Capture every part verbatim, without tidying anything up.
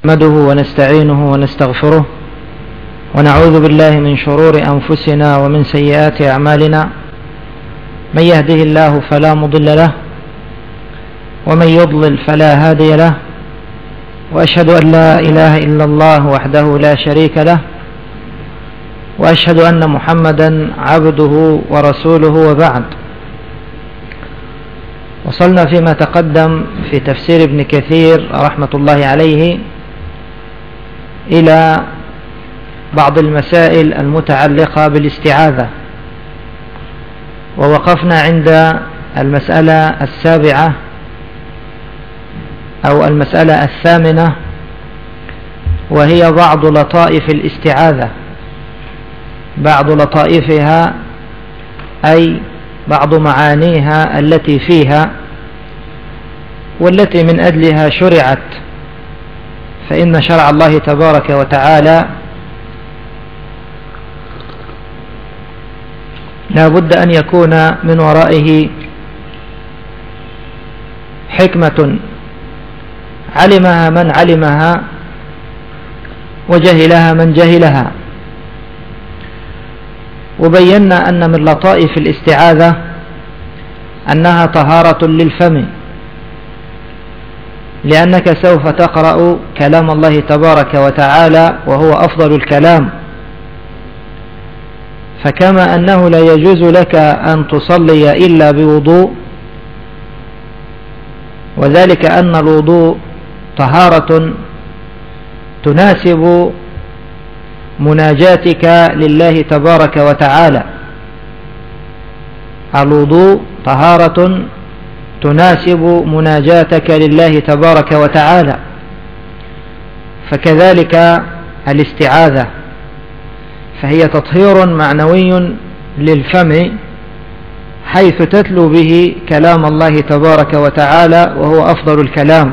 نحمده ونستعينه ونستغفره ونعوذ بالله من شرور أنفسنا ومن سيئات أعمالنا. من يهده الله فلا مضل له ومن يضلل فلا هادي له، وأشهد أن لا إله إلا الله وحده لا شريك له، وأشهد أن محمدا عبده ورسوله، وبعد. وصلنا فيما تقدم في تفسير ابن كثير رحمة الله عليه إلى بعض المسائل المتعلقة بالاستعاذة، ووقفنا عند المسألة السابعة أو المسألة الثامنة، وهي بعض لطائف الاستعاذة. بعض لطائفها أي بعض معانيها التي فيها والتي من أجلها شرعت، فإن شرع الله تبارك وتعالى لا بد أن يكون من ورائه حكمة علمها من علمها وجهلها من جهلها. وبينا أن من لطائف الاستعاذة أنها طهارة للفم، لأنك سوف تقرأ كلام الله تبارك وتعالى وهو أفضل الكلام. فكما أنه لا يجوز لك أن تصلي إلا بوضوء، وذلك أن الوضوء طهارة تناسب مناجاتك لله تبارك وتعالى. الوضوء طهارة تناسب مناجاتك لله تبارك وتعالى، فكذلك الاستعاذة، فهي تطهير معنوي للفم، حيث تتلو به كلام الله تبارك وتعالى وهو أفضل الكلام.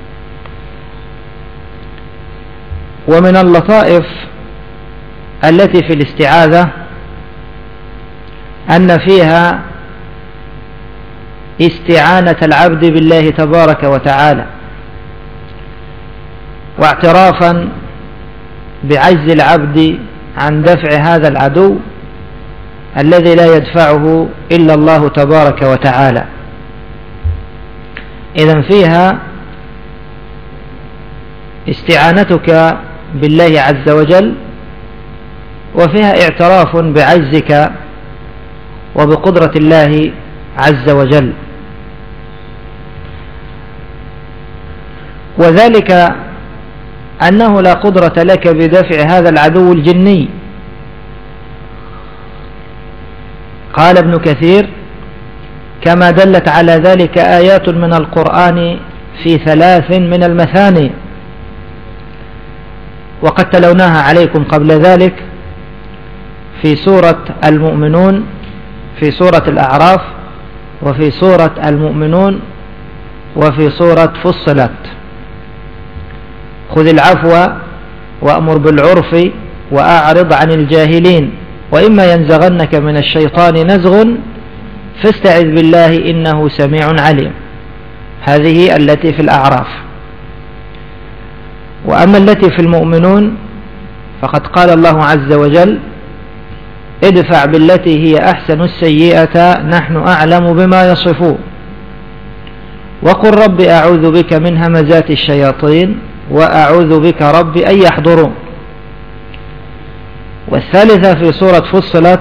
ومن اللطائف التي في الاستعاذة أن فيها استعانة العبد بالله تبارك وتعالى، واعترافا بعجز العبد عن دفع هذا العدو الذي لا يدفعه إلا الله تبارك وتعالى. إذن فيها استعانتك بالله عز وجل، وفيها اعتراف بعجزك وبقدرة الله عز وجل، وذلك أنه لا قدرة لك بدفع هذا العدو الجني. قال ابن كثير: كما دلت على ذلك آيات من القرآن في ثلاث من المثاني، وقد تلوناها عليكم قبل ذلك في سورة المؤمنون، في سورة الأعراف، وفي سورة المؤمنون، وفي سورة فصلت. خذ العفو وأمر بالعرف وأعرض عن الجاهلين، وإما ينزغنك من الشيطان نزغ فاستعذ بالله إنه سميع عليم. هذه التي في الأعراف. وأما التي في المؤمنون فقد قال الله عز وجل: ادفع بالتي هي أحسن السيئة نحن أعلم بما يصفون، وقل رب أعوذ بك من همزات الشياطين وأعوذ بك رب أن يحضرون. والثالثة في سورة فصلت،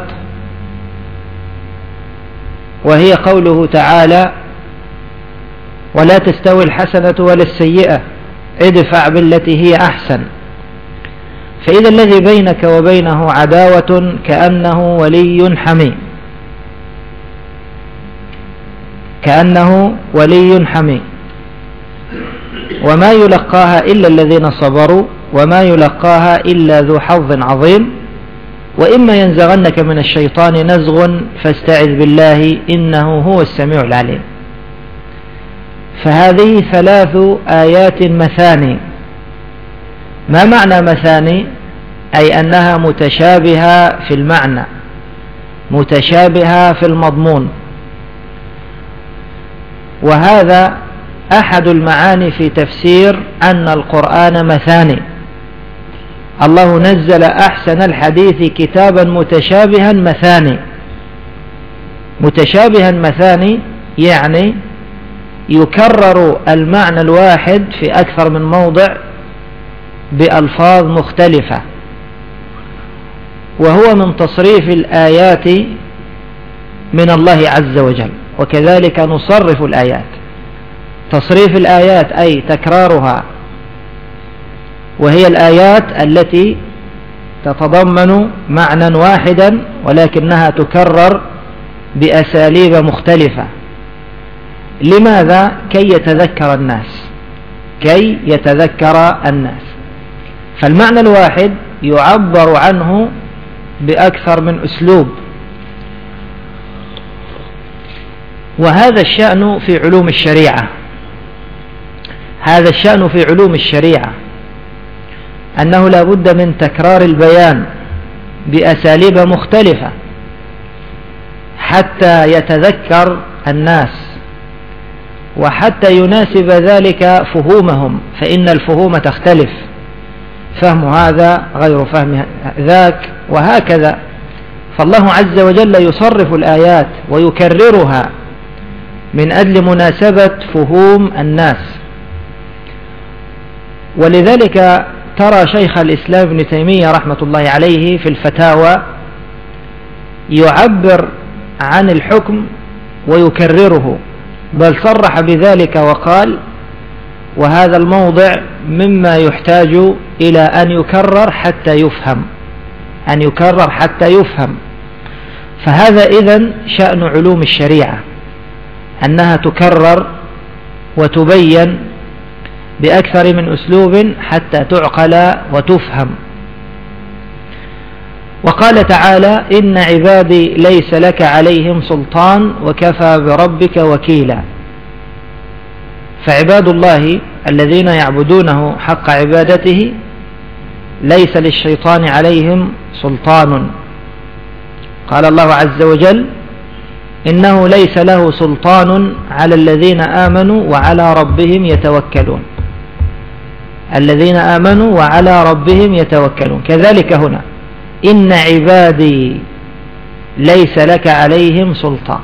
وهي قوله تعالى: ولا تستوي الحسنة ولا السيئة ادفع بالتي هي أحسن. فإذا الذي بينك وبينه عداوة كأنه ولي حميم، كأنه ولي حميم. وما يلقاها إلا الذين صبروا وما يلقاها إلا ذو حظ عظيم. وإما ينزغنك من الشيطان نزغ فاستعذ بالله إنه هو السميع العليم. فهذه ثلاث آيات مثاني. ما معنى مثاني؟ أي أنها متشابهة في المعنى، متشابهة في المضمون. وهذا أحد المعاني في تفسير أن القرآن مثاني. الله نزل أحسن الحديث كتابا متشابها مثاني. متشابها مثاني يعني يكرر المعنى الواحد في أكثر من موضع بألفاظ مختلفة، وهو من تصريف الآيات من الله عز وجل. وكذلك نصرف الآيات. تصريف الآيات أي تكرارها، وهي الآيات التي تتضمن معنى واحدا ولكنها تكرر بأساليب مختلفة. لماذا؟ كي يتذكر الناس كي يتذكر الناس فالمعنى الواحد يعبر عنه بأكثر من أسلوب، وهذا الشأن في علوم الشريعة. هذا الشأن في علوم الشريعة أنه لا بد من تكرار البيان بأساليب مختلفة حتى يتذكر الناس، وحتى يناسب ذلك فهومهم، فإن الفهوم تختلف، فهم هذا غير فهم ذاك، وهكذا. فالله عز وجل يصرف الآيات ويكررها من أجل مناسبة فهوم الناس. ولذلك ترى شيخ الإسلام ابن تيمية رحمة الله عليه في الفتاوى يعبر عن الحكم ويكرره، بل صرح بذلك وقال: وهذا الموضع مما يحتاج إلى أن يكرر حتى يفهم أن يكرر حتى يفهم فهذا إذن شأن علوم الشريعة، أنها تكرر وتبين بأكثر من أسلوب حتى تعقل وتفهم. وقال تعالى: إن عبادي ليس لك عليهم سلطان وكفى بربك وكيلا. فعباد الله الذين يعبدونه حق عبادته ليس للشيطان عليهم سلطان. قال الله عز وجل: إنه ليس له سلطان على الذين آمنوا وعلى ربهم يتوكلون. الذين آمنوا وعلى ربهم يتوكلون. كذلك هنا: إن عبادي ليس لك عليهم سلطان.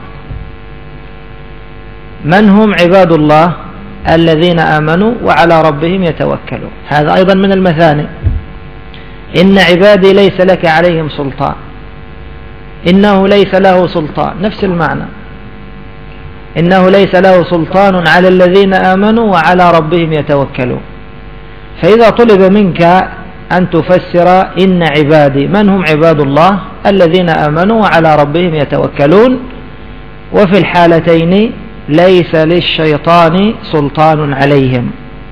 من هم عباد الله؟ الذين آمنوا وعلى ربهم يتوكلون. هذا أيضا من المثاني. إن عبادي ليس لك عليهم سلطان، إنه ليس له سلطان، نفس المعنى. إنه ليس له سلطان على الذين آمنوا وعلى ربهم يتوكلون. فإذا طلب منك أن تفسر إن عبادي، من هم عباد الله؟ الذين آمنوا وعلى ربهم يتوكلون. وفي الحالتين ليس للشيطان سلطان عليهم.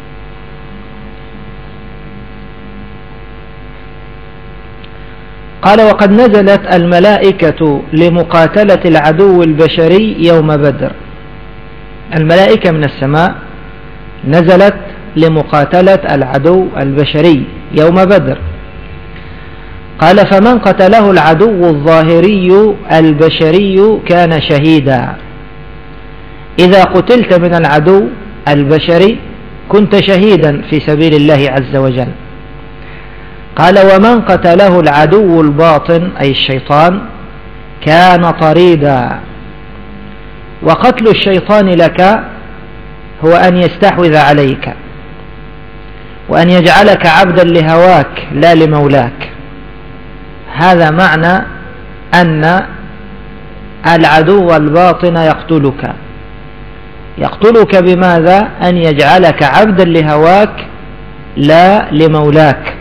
قال: وقد نزلت الملائكة لمقاتلة العدو البشري يوم بدر. الملائكة من السماء نزلت لمقاتلة العدو البشري يوم بدر. قال: فمن قتله العدو الظاهري البشري كان شهيدا. إذا قتلت من العدو البشري كنت شهيدا في سبيل الله عز وجل. قال: ومن قتله العدو الباطن أي الشيطان كان طريدا. وقتل الشيطان لك هو أن يستحوذ عليك وأن يجعلك عبدا لهواك لا لمولاك. هذا معنى أن العدو الباطن يقتلك. يقتلك بماذا؟ أن يجعلك عبدا لهواك لا لمولاك.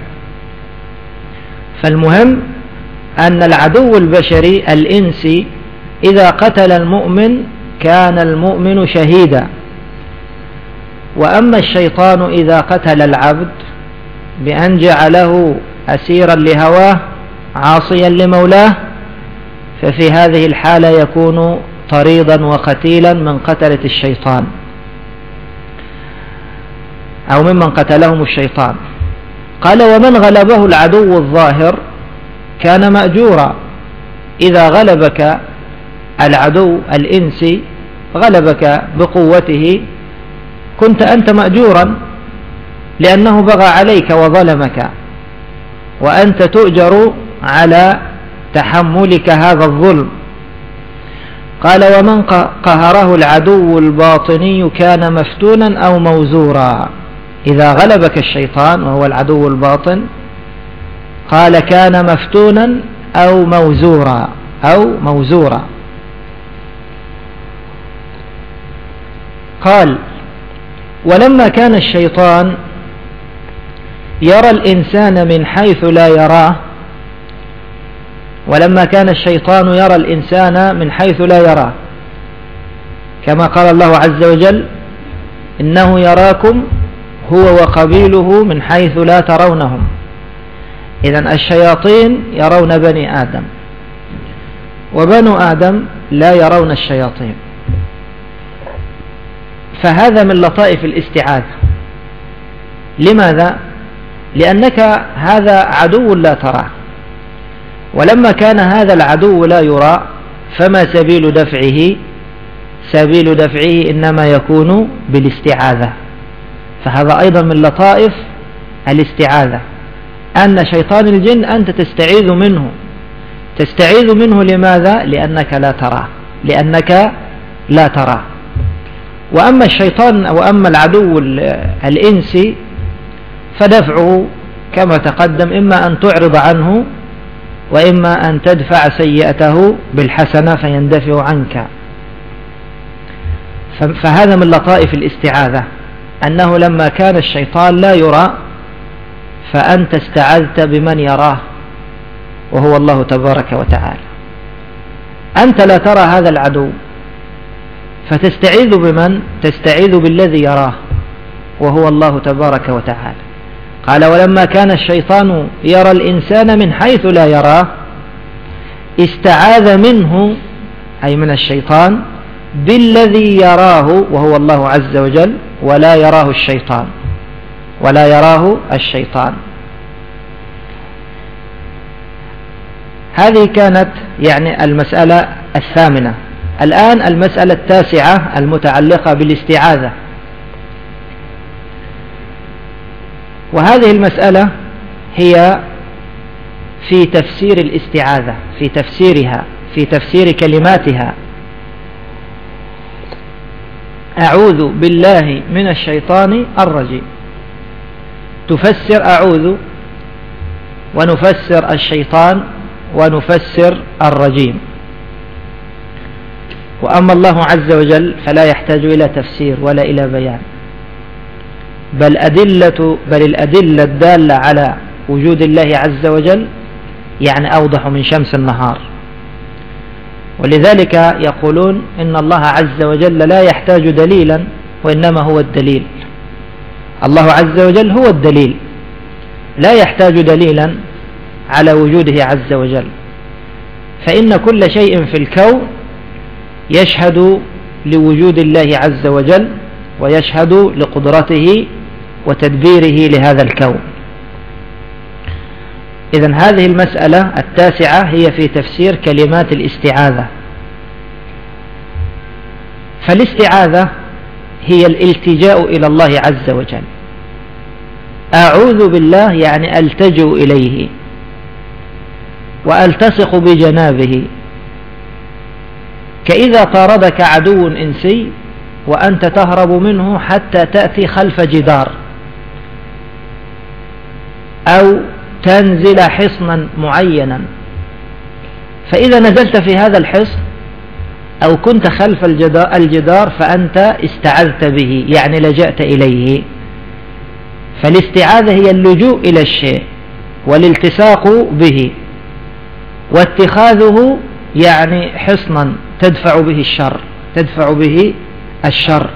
فالمهم أن العدو البشري الإنسي إذا قتل المؤمن كان المؤمن شهيدا. وأما الشيطان إذا قتل العبد بأن جعله أسيرا لهواه عاصيا لمولاه ففي هذه الحالة يكون طريدا وقتيلا من قتلة الشيطان أو ممن قتلهم الشيطان. قال: ومن غلبه العدو الظاهر كان مأجورا. إذا غلبك العدو الإنسي غلبك بقوته كنت أنت مأجورا لأنه بغى عليك وظلمك، وأنت تؤجر على تحملك هذا الظلم. قال ومن قهره العدو الباطني كان مفتونا أو موزورا. إذا غلبك الشيطان وهو العدو الباطن قال كان مفتونا أو موزورا أو موزورا. قال ولما كان الشيطان يرى الإنسان من حيث لا يراه، ولما كان الشيطان يرى الإنسان من حيث لا يراه، كما قال الله عز وجل إنه يراكم هو وقبيله من حيث لا ترونهم. إذن الشياطين يرون بني آدم، وبنو آدم لا يرون الشياطين. فهذا من لطائف الاستعاذة. لماذا؟ لأنك هذا عدو لا تراه، ولما كان هذا العدو لا يرى فما سبيل دفعه؟ سبيل دفعه إنما يكون بالاستعاذة. فهذا أيضا من لطائف الاستعاذة، أن شيطان الجن أنت تستعيذ منه. تستعيذ منه لماذا؟ لأنك لا تراه، لأنك لا تراه. وأما الشيطان أو أما العدو الإنسي فدفعه كما تقدم إما أن تعرض عنه، وإما أن تدفع سيئته بالحسنة فيندفع عنك. فهذا من لطائف الاستعاذة، أنه لما كان الشيطان لا يرى فأنت استعذت بمن يراه وهو الله تبارك وتعالى. أنت لا ترى هذا العدو فتستعيذ بمن؟ تستعيذ بالذي يراه وهو الله تبارك وتعالى. قال ولما كان الشيطان يرى الإنسان من حيث لا يراه استعاذ منه، أي من الشيطان، بالذي يراه وهو الله عز وجل، ولا يراه الشيطان، ولا يراه الشيطان. هذه كانت يعني المسألة الثامنة. الآن المسألة التاسعة المتعلقة بالاستعاذة، وهذه المسألة هي في تفسير الاستعاذة، في تفسيرها، في تفسير كلماتها. أعوذ بالله من الشيطان الرجيم، تفسر أعوذ، ونفسر الشيطان، ونفسر الرجيم. وأما الله عز وجل فلا يحتاج إلى تفسير ولا إلى بيان، بل أدلة بل الأدلة الدالة على وجود الله عز وجل يعني أوضح من شمس النهار. ولذلك يقولون إن الله عز وجل لا يحتاج دليلا، وإنما هو الدليل. الله عز وجل هو الدليل، لا يحتاج دليلا على وجوده عز وجل. فإن كل شيء في الكون يشهد لوجود الله عز وجل، ويشهد لقدرته وتدبيره لهذا الكون. إذن هذه المسألة التاسعة هي في تفسير كلمات الاستعاذة. فالاستعاذة هي الالتجاء إلى الله عز وجل. أعوذ بالله يعني ألتجئ إليه وألتصق بجنابه. كإذا طاردك عدو إنسي وأنت تهرب منه حتى تأتي خلف جدار، أو تنزل حصنا معينا، فإذا نزلت في هذا الحصن أو كنت خلف الجدار فأنت استعذت به، يعني لجأت إليه. فالاستعاذة هي اللجوء إلى الشيء والالتصاق به، واتخاذه يعني حصنا تدفع به الشر، تدفع به الشر.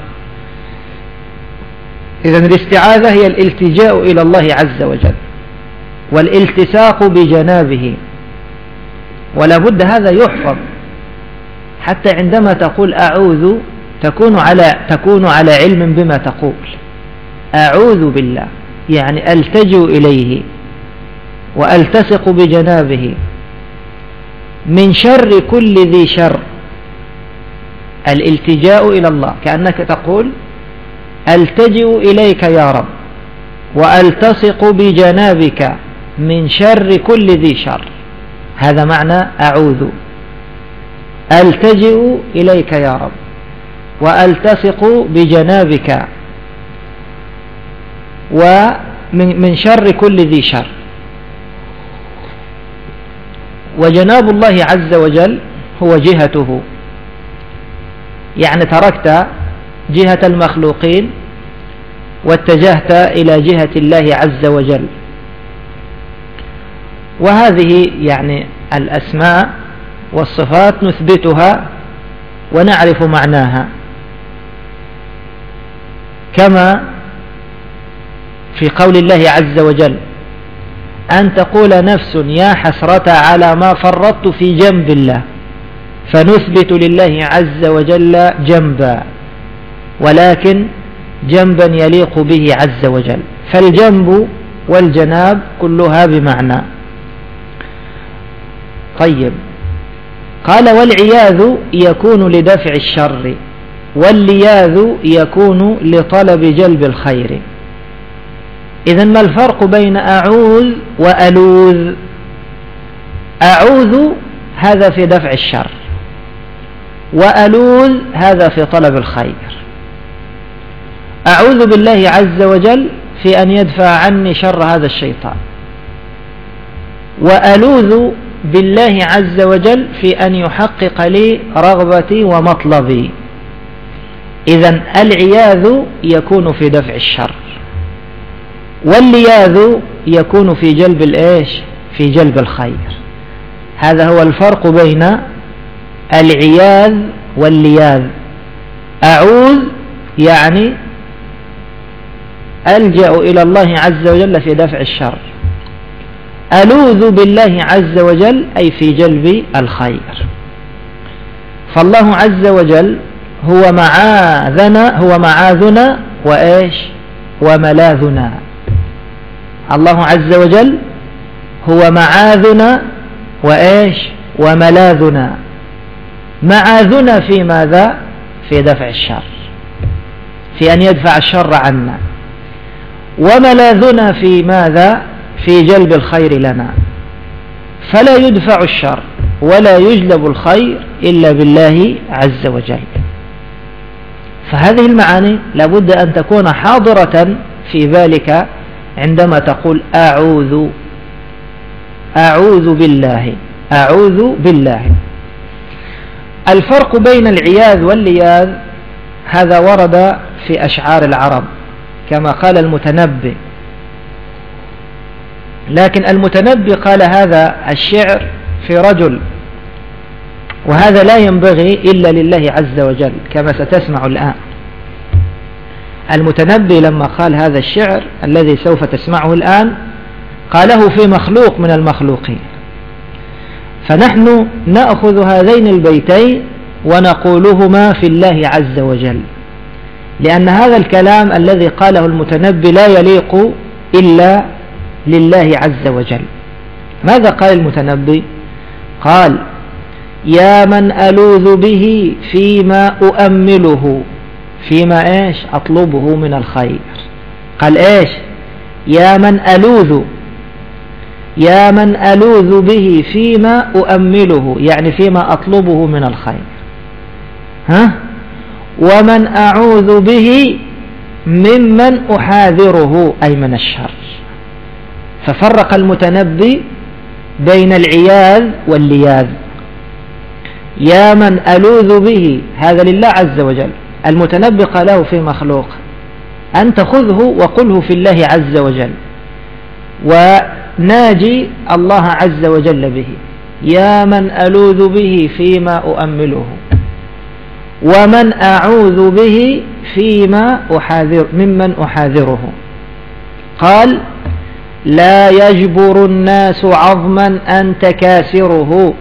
إذن الاستعاذة هي الالتجاء إلى الله عز وجل والالتصاق بجنابه. ولا بد هذا يحفظ، حتى عندما تقول أعوذ تكون على تكون على علم بما تقول. أعوذ بالله يعني ألتجئ إليه وألتصق بجنابه من شر كل ذي شر. الالتجاء إلى الله كأنك تقول ألتجئ إليك يا رب وألتصق بجنابك من شر كل ذي شر. هذا معنى أعوذ. ألتجئ إليك يا رب وألتصق بجنابك ومن من شر كل ذي شر. وجناب الله عز وجل هو جهته، يعني تركت جهة المخلوقين واتجهت إلى جهة الله عز وجل. وهذه يعني الأسماء والصفات نثبتها ونعرف معناها، كما في قول الله عز وجل: أن تقول نفس يا حسرة على ما فرطت في جنب الله، فنثبت لله عز وجل جنبا، ولكن جنبا يليق به عز وجل، فالجنب والجناب كلها بمعنى. طيب، قال: والعياذ يكون لدفع الشر، واللياذ يكون لطلب جلب الخير. إذن ما الفرق بين أعوذ وألوذ؟ أعوذ هذا في دفع الشر، وألوذ هذا في طلب الخير. أعوذ بالله عز وجل في أن يدفع عني شر هذا الشيطان، وألوذ بالله عز وجل في أن يحقق لي رغبتي ومطلبي. إذن العياذ يكون في دفع الشر، واللياذ يكون في جلب الإيش؟ في جلب الخير. هذا هو الفرق بين العياذ واللياذ. أعوذ يعني ألجأ إلى الله عز وجل في دفع الشر، ألوذ بالله عز وجل أي في جلب الخير. فالله عز وجل هو معاذنا، هو معاذنا وإيش؟ وملاذنا. الله عز وجل هو معاذنا وإيش؟ وملاذنا. معاذنا في ماذا؟ في دفع الشر، في أن يدفع الشر عنا. وملاذنا في ماذا؟ في جلب الخير لنا. فلا يدفع الشر ولا يجلب الخير إلا بالله عز وجل. فهذه المعاني لابد أن تكون حاضرة في بالك عندما تقول أعوذ. أعوذ بالله، أعوذ بالله. الفرق بين العياذ واللياذ هذا ورد في أشعار العرب كما قال المتنبي، لكن المتنبي قال هذا الشعر في رجل، وهذا لا ينبغي إلا لله عز وجل كما ستسمع الآن. المتنبي لما قال هذا الشعر الذي سوف تسمعه الآن قاله في مخلوق من المخلوقين، فنحن نأخذ هذين البيتين ونقولهما في الله عز وجل، لأن هذا الكلام الذي قاله المتنبي لا يليق إلا لله عز وجل. ماذا قال المتنبي؟ قال: يا من ألوذ به فيما أؤمله، فيما إيش؟ أطلبه من الخير. قال إيش؟ يا من ألوذ، يا من ألوذ به فيما أؤمله، يعني فيما أطلبه من الخير. ها؟ ومن أعوذ به ممن أحاذره، أي من الشر. ففرق المتنبي بين العياذ واللياذ. يا من ألوذ به هذا لله عز وجل، المتنبي قاله في مخلوق، أنت خذه وقله في الله عز وجل وناجي الله عز وجل به. يا من ألوذ به فيما أؤمله، ومن أعوذ به فيما أحاذر ممن أحاذره. قال: لا يجبر الناس عظما أنت كاسره،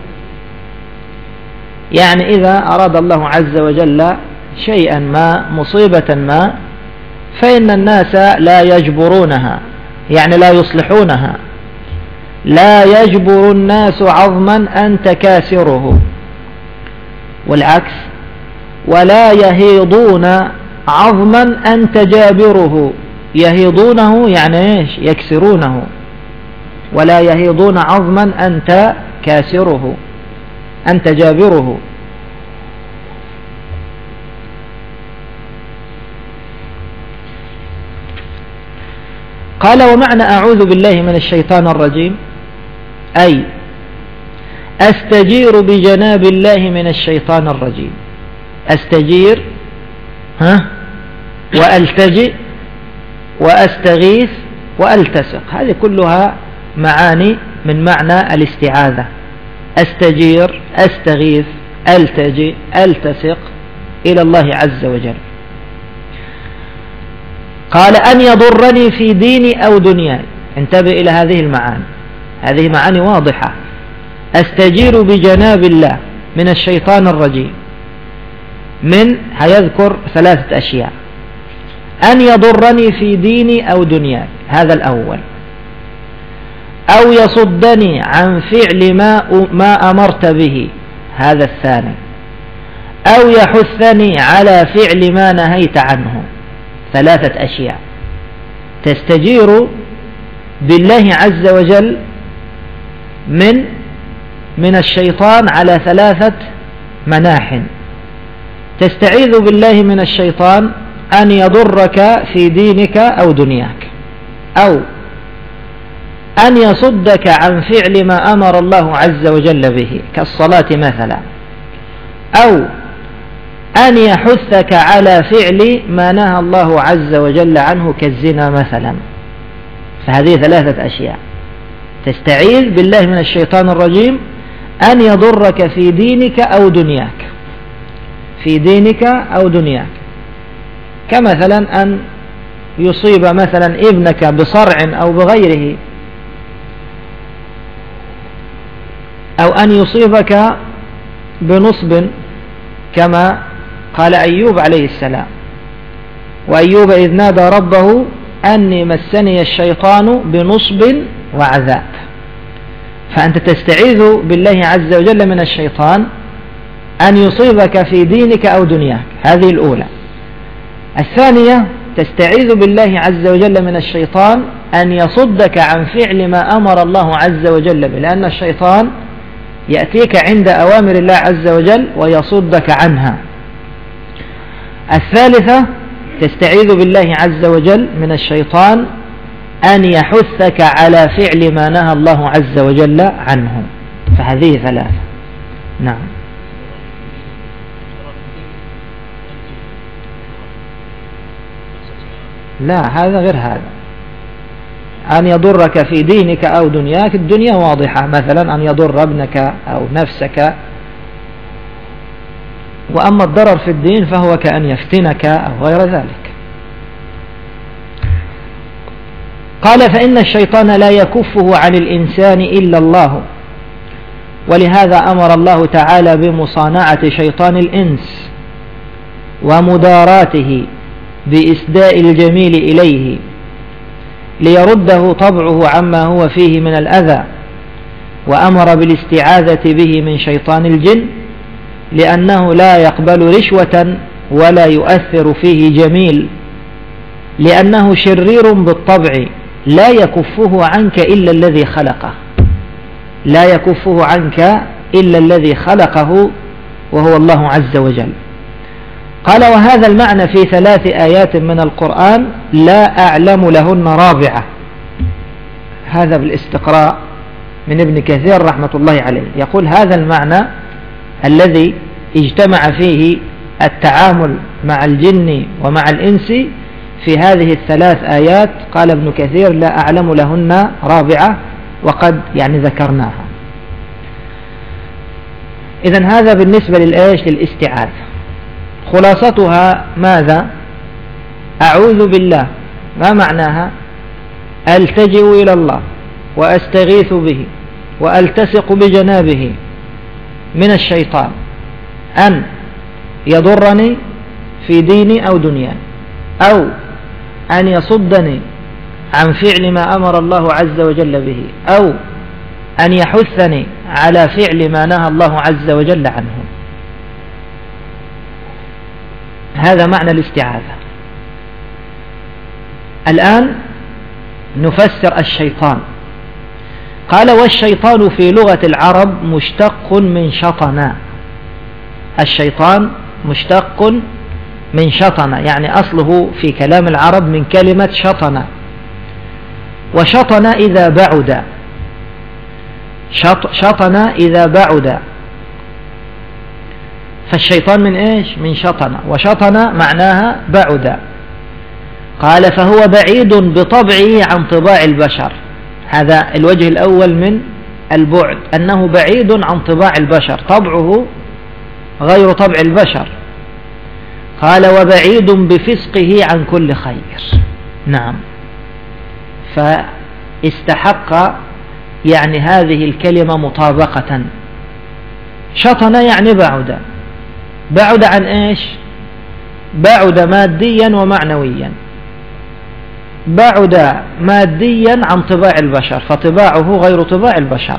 يعني إذا أراد الله عز وجل شيئا ما، مصيبة ما، فإن الناس لا يجبرونها، يعني لا يصلحونها. لا يجبر الناس عظما أنت كاسره، والعكس: ولا يهيضون عظما أنت جابره. يهيضونه يعني إيش؟ يكسرونه. ولا يهيضون عظما أنت كاسره، أنت جابره. قال ومعنى أعوذ بالله من الشيطان الرجيم أي أستجير بجناب الله من الشيطان الرجيم. أستجير ها وألتجئ وأستغيث وألتصق، هذه كلها معاني من معنى الاستعاذة. أستجير، أستغيث، ألتجئ، ألتصق إلى الله عز وجل. قال أن يضرني في ديني أو دنياي. انتبه إلى هذه المعاني، هذه معاني واضحة. أستجير بجناب الله من الشيطان الرجيم، من هيذكر ثلاثة أشياء. أن يضرني في ديني أو دنياي، هذا الأول. أو يصدني عن فعل ما ما أمرت به، هذا الثاني. أو يحثني على فعل ما نهيت عنه، ثلاثة أشياء. تستجير بالله عز وجل من من الشيطان على ثلاثة مناح. تستعيذ بالله من الشيطان أن يضرك في دينك أو دنياك، أو أن يصدك عن فعل ما أمر الله عز وجل به كالصلاة مثلا، أو أن يحثك على فعل ما نهى الله عز وجل عنه كالزنا مثلا. فهذه ثلاثة أشياء. تستعيذ بالله من الشيطان الرجيم أن يضرك في دينك أو دنياك، في دينك أو دنياك، كمثلا أن يصيب مثلا ابنك بصرع أو بغيره، أو أن يصيبك بنصب كما قال أيوب عليه السلام. وأيوب إذ نادى ربه أني مسني الشيطان بنصب وعذاب. فأنت تستعيذ بالله عز وجل من الشيطان أن يصيبك في دينك أو دنياك، هذه الأولى. الثانية تستعيذ بالله عز وجل من الشيطان أن يصدك عن فعل ما أمر الله عز وجل به، لأن الشيطان يأتيك عند أوامر الله عز وجل ويصدك عنها. الثالثة تستعيذ بالله عز وجل من الشيطان أن يحثك على فعل ما نهى الله عز وجل عنه. فهذه ثلاثة. نعم. لا، هذا غير هذا. أن يضرك في دينك أو دنياك، الدنيا واضحة، مثلا أن يضر ابنك أو نفسك. وأما الضرر في الدين فهو كأن يفتنك أو غير ذلك. قال فإن الشيطان لا يكفه عن الإنسان إلا الله، ولهذا أمر الله تعالى بمصانعة شيطان الإنس ومداراته بإسداء الجميل إليه ليرده طبعه عما هو فيه من الأذى، وأمر بالاستعاذة به من شيطان الجن لأنه لا يقبل رشوة ولا يؤثر فيه جميل، لأنه شرير بالطبع لا يكفه عنك إلا الذي خلقه، لا يكفه عنك إلا الذي خلقه وهو الله عز وجل. قال وهذا المعنى في ثلاث آيات من القرآن لا أعلم لهن رابعة. هذا بالاستقراء من ابن كثير رحمة الله عليه، يقول هذا المعنى الذي اجتمع فيه التعامل مع الجن ومع الإنس في هذه الثلاث آيات، قال ابن كثير لا أعلم لهن رابعة، وقد يعني ذكرناها. إذن هذا بالنسبة للإيش للاستعاذة. خلاصتها ماذا؟ أعوذ بالله، ما معناها؟ ألتجئ إلى الله وأستغيث به وألتصق بجنابه من الشيطان أن يضرني في ديني أو دنياي، أو أن يصدني عن فعل ما أمر الله عز وجل به، أو أن يحثني على فعل ما نهى الله عز وجل عنه. هذا معنى الاستعاذة. الآن نفسر الشيطان. قال والشيطان في لغة العرب مشتق من شطنا. الشيطان مشتق من شطنا، يعني أصله في كلام العرب من كلمة شطنا، وشطنا إذا بعد، شطنا إذا بعد، فالشيطان من إيش؟ من شطنا، وشطنا معناها بعد. قال فهو بعيد بطبعه عن طباع البشر. هذا الوجه الأول من البعد، أنه بعيد عن طباع البشر، طبعه غير طبع البشر. قال وبعيد بفسقه عن كل خير. نعم، فاستحق يعني هذه الكلمة مطابقة. شطن يعني بعد، بعد عن إيش؟ بعد ماديا ومعنويا. بعد ماديا عن طباع البشر، فطباعه غير طباع البشر.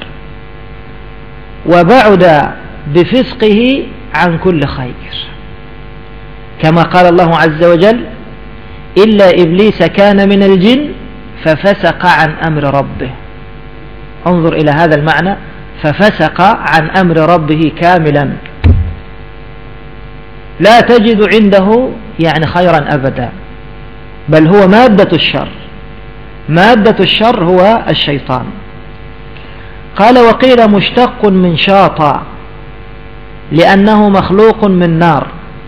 وبعد بفسقه عن كل خير، كما قال الله عز وجل إلا إبليس كان من الجن ففسق عن أمر ربه. انظر إلى هذا المعنى، ففسق عن أمر ربه كاملا، لا تجد عنده يعني خيرا أبدا، بل هو مادة الشر. مادة الشر هو الشيطان. قال وقيل مشتق من شاطا لأنه مخلوق من نار.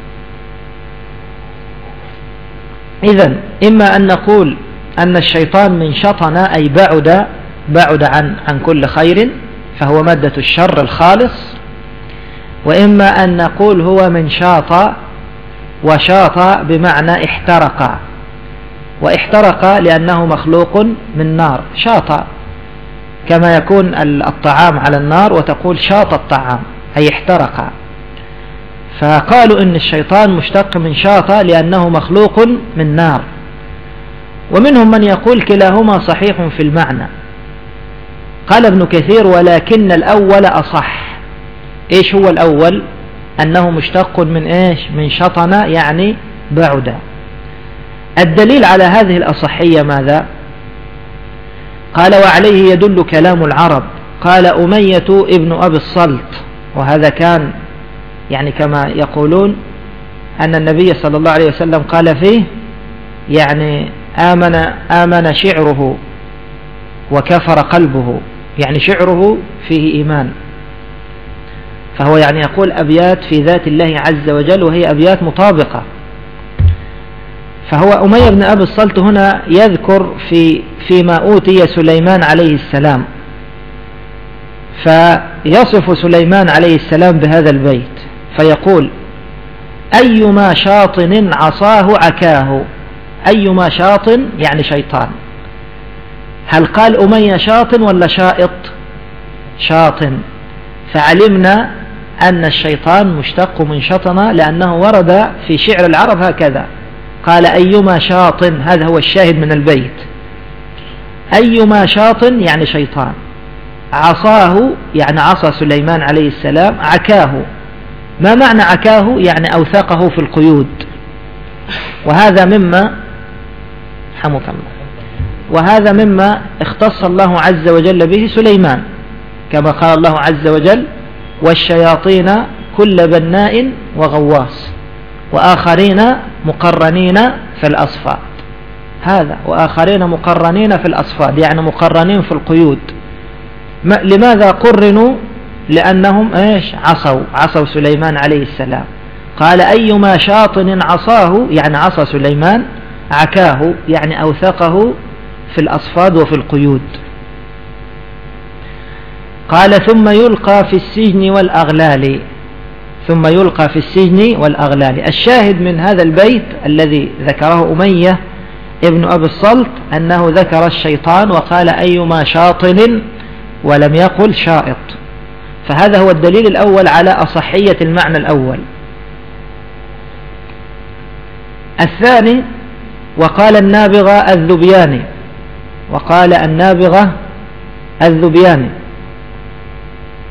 إذن إما أن نقول أن الشيطان من شطن أي بعد، بعد عن عن كل خير، فهو مادة الشر الخالص، وإما أن نقول هو من شاط، وشاط بمعنى احترق، واحترق لأنه مخلوق من نار. شاط كما يكون الطعام على النار وتقول شاط الطعام أي احترق. فقالوا إن الشيطان مشتق من شاط لأنه مخلوق من نار. ومنهم من يقول كلاهما صحيح في المعنى. قال ابن كثير ولكن الأول أصح. إيش هو الأول؟ أنه مشتق من إيش؟ من شطن يعني بعد. الدليل على هذه الأصحية ماذا؟ قال وعليه يدل كلام العرب. قال أمية ابن أبي الصلت، وهذا كان يعني كما يقولون أن النبي صلى الله عليه وسلم قال فيه يعني آمن, آمن شعره وكفر قلبه، يعني شعره فيه إيمان، فهو يعني يقول أبيات في ذات الله عز وجل وهي أبيات مطابقة. فهو أمية بن أبي الصلت هنا يذكر في فيما أوتي سليمان عليه السلام، فيصف سليمان عليه السلام بهذا البيت فيقول أيما شاطن عصاه عكاه. أيما شاطن يعني شيطان. هل قال أمية شاطن ولا شائط؟ شاطن. فعلمنا أن الشيطان مشتق من شطن لأنه ورد في شعر العرب هكذا، قال أيما شاطن، هذا هو الشاهد من البيت. أيما شاطن يعني شيطان، عصاه يعني عصى سليمان عليه السلام، عكاه. ما معنى عكاه؟ يعني أوثقه في القيود. وهذا مما حمك الله وهذا مما اختص الله عز وجل به سليمان، كما قال الله عز وجل والشياطين كل بناء وغواص وآخرين مقرنين في الأصفاد. هذا وآخرين مقرنين في الأصفاد يعني مقرنين في القيود. لماذا قرنوا؟ لأنهم إيش؟ عصوا عصوا سليمان عليه السلام. قال أيما شاطن عصاه يعني عصى سليمان، عكاه يعني أوثقه في الأصفاد وفي القيود. قال ثم يلقى في السجن والأغلال. ثم يلقى في السجن والأغلال. الشاهد من هذا البيت الذي ذكره أمية ابن أبي الصلت أنه ذكر الشيطان وقال أيما شاطن ولم يقل شائط. فهذا هو الدليل الأول على أصحية المعنى الأول. الثاني وقال النابغة الذبياني. وقال النابغة الذبياني.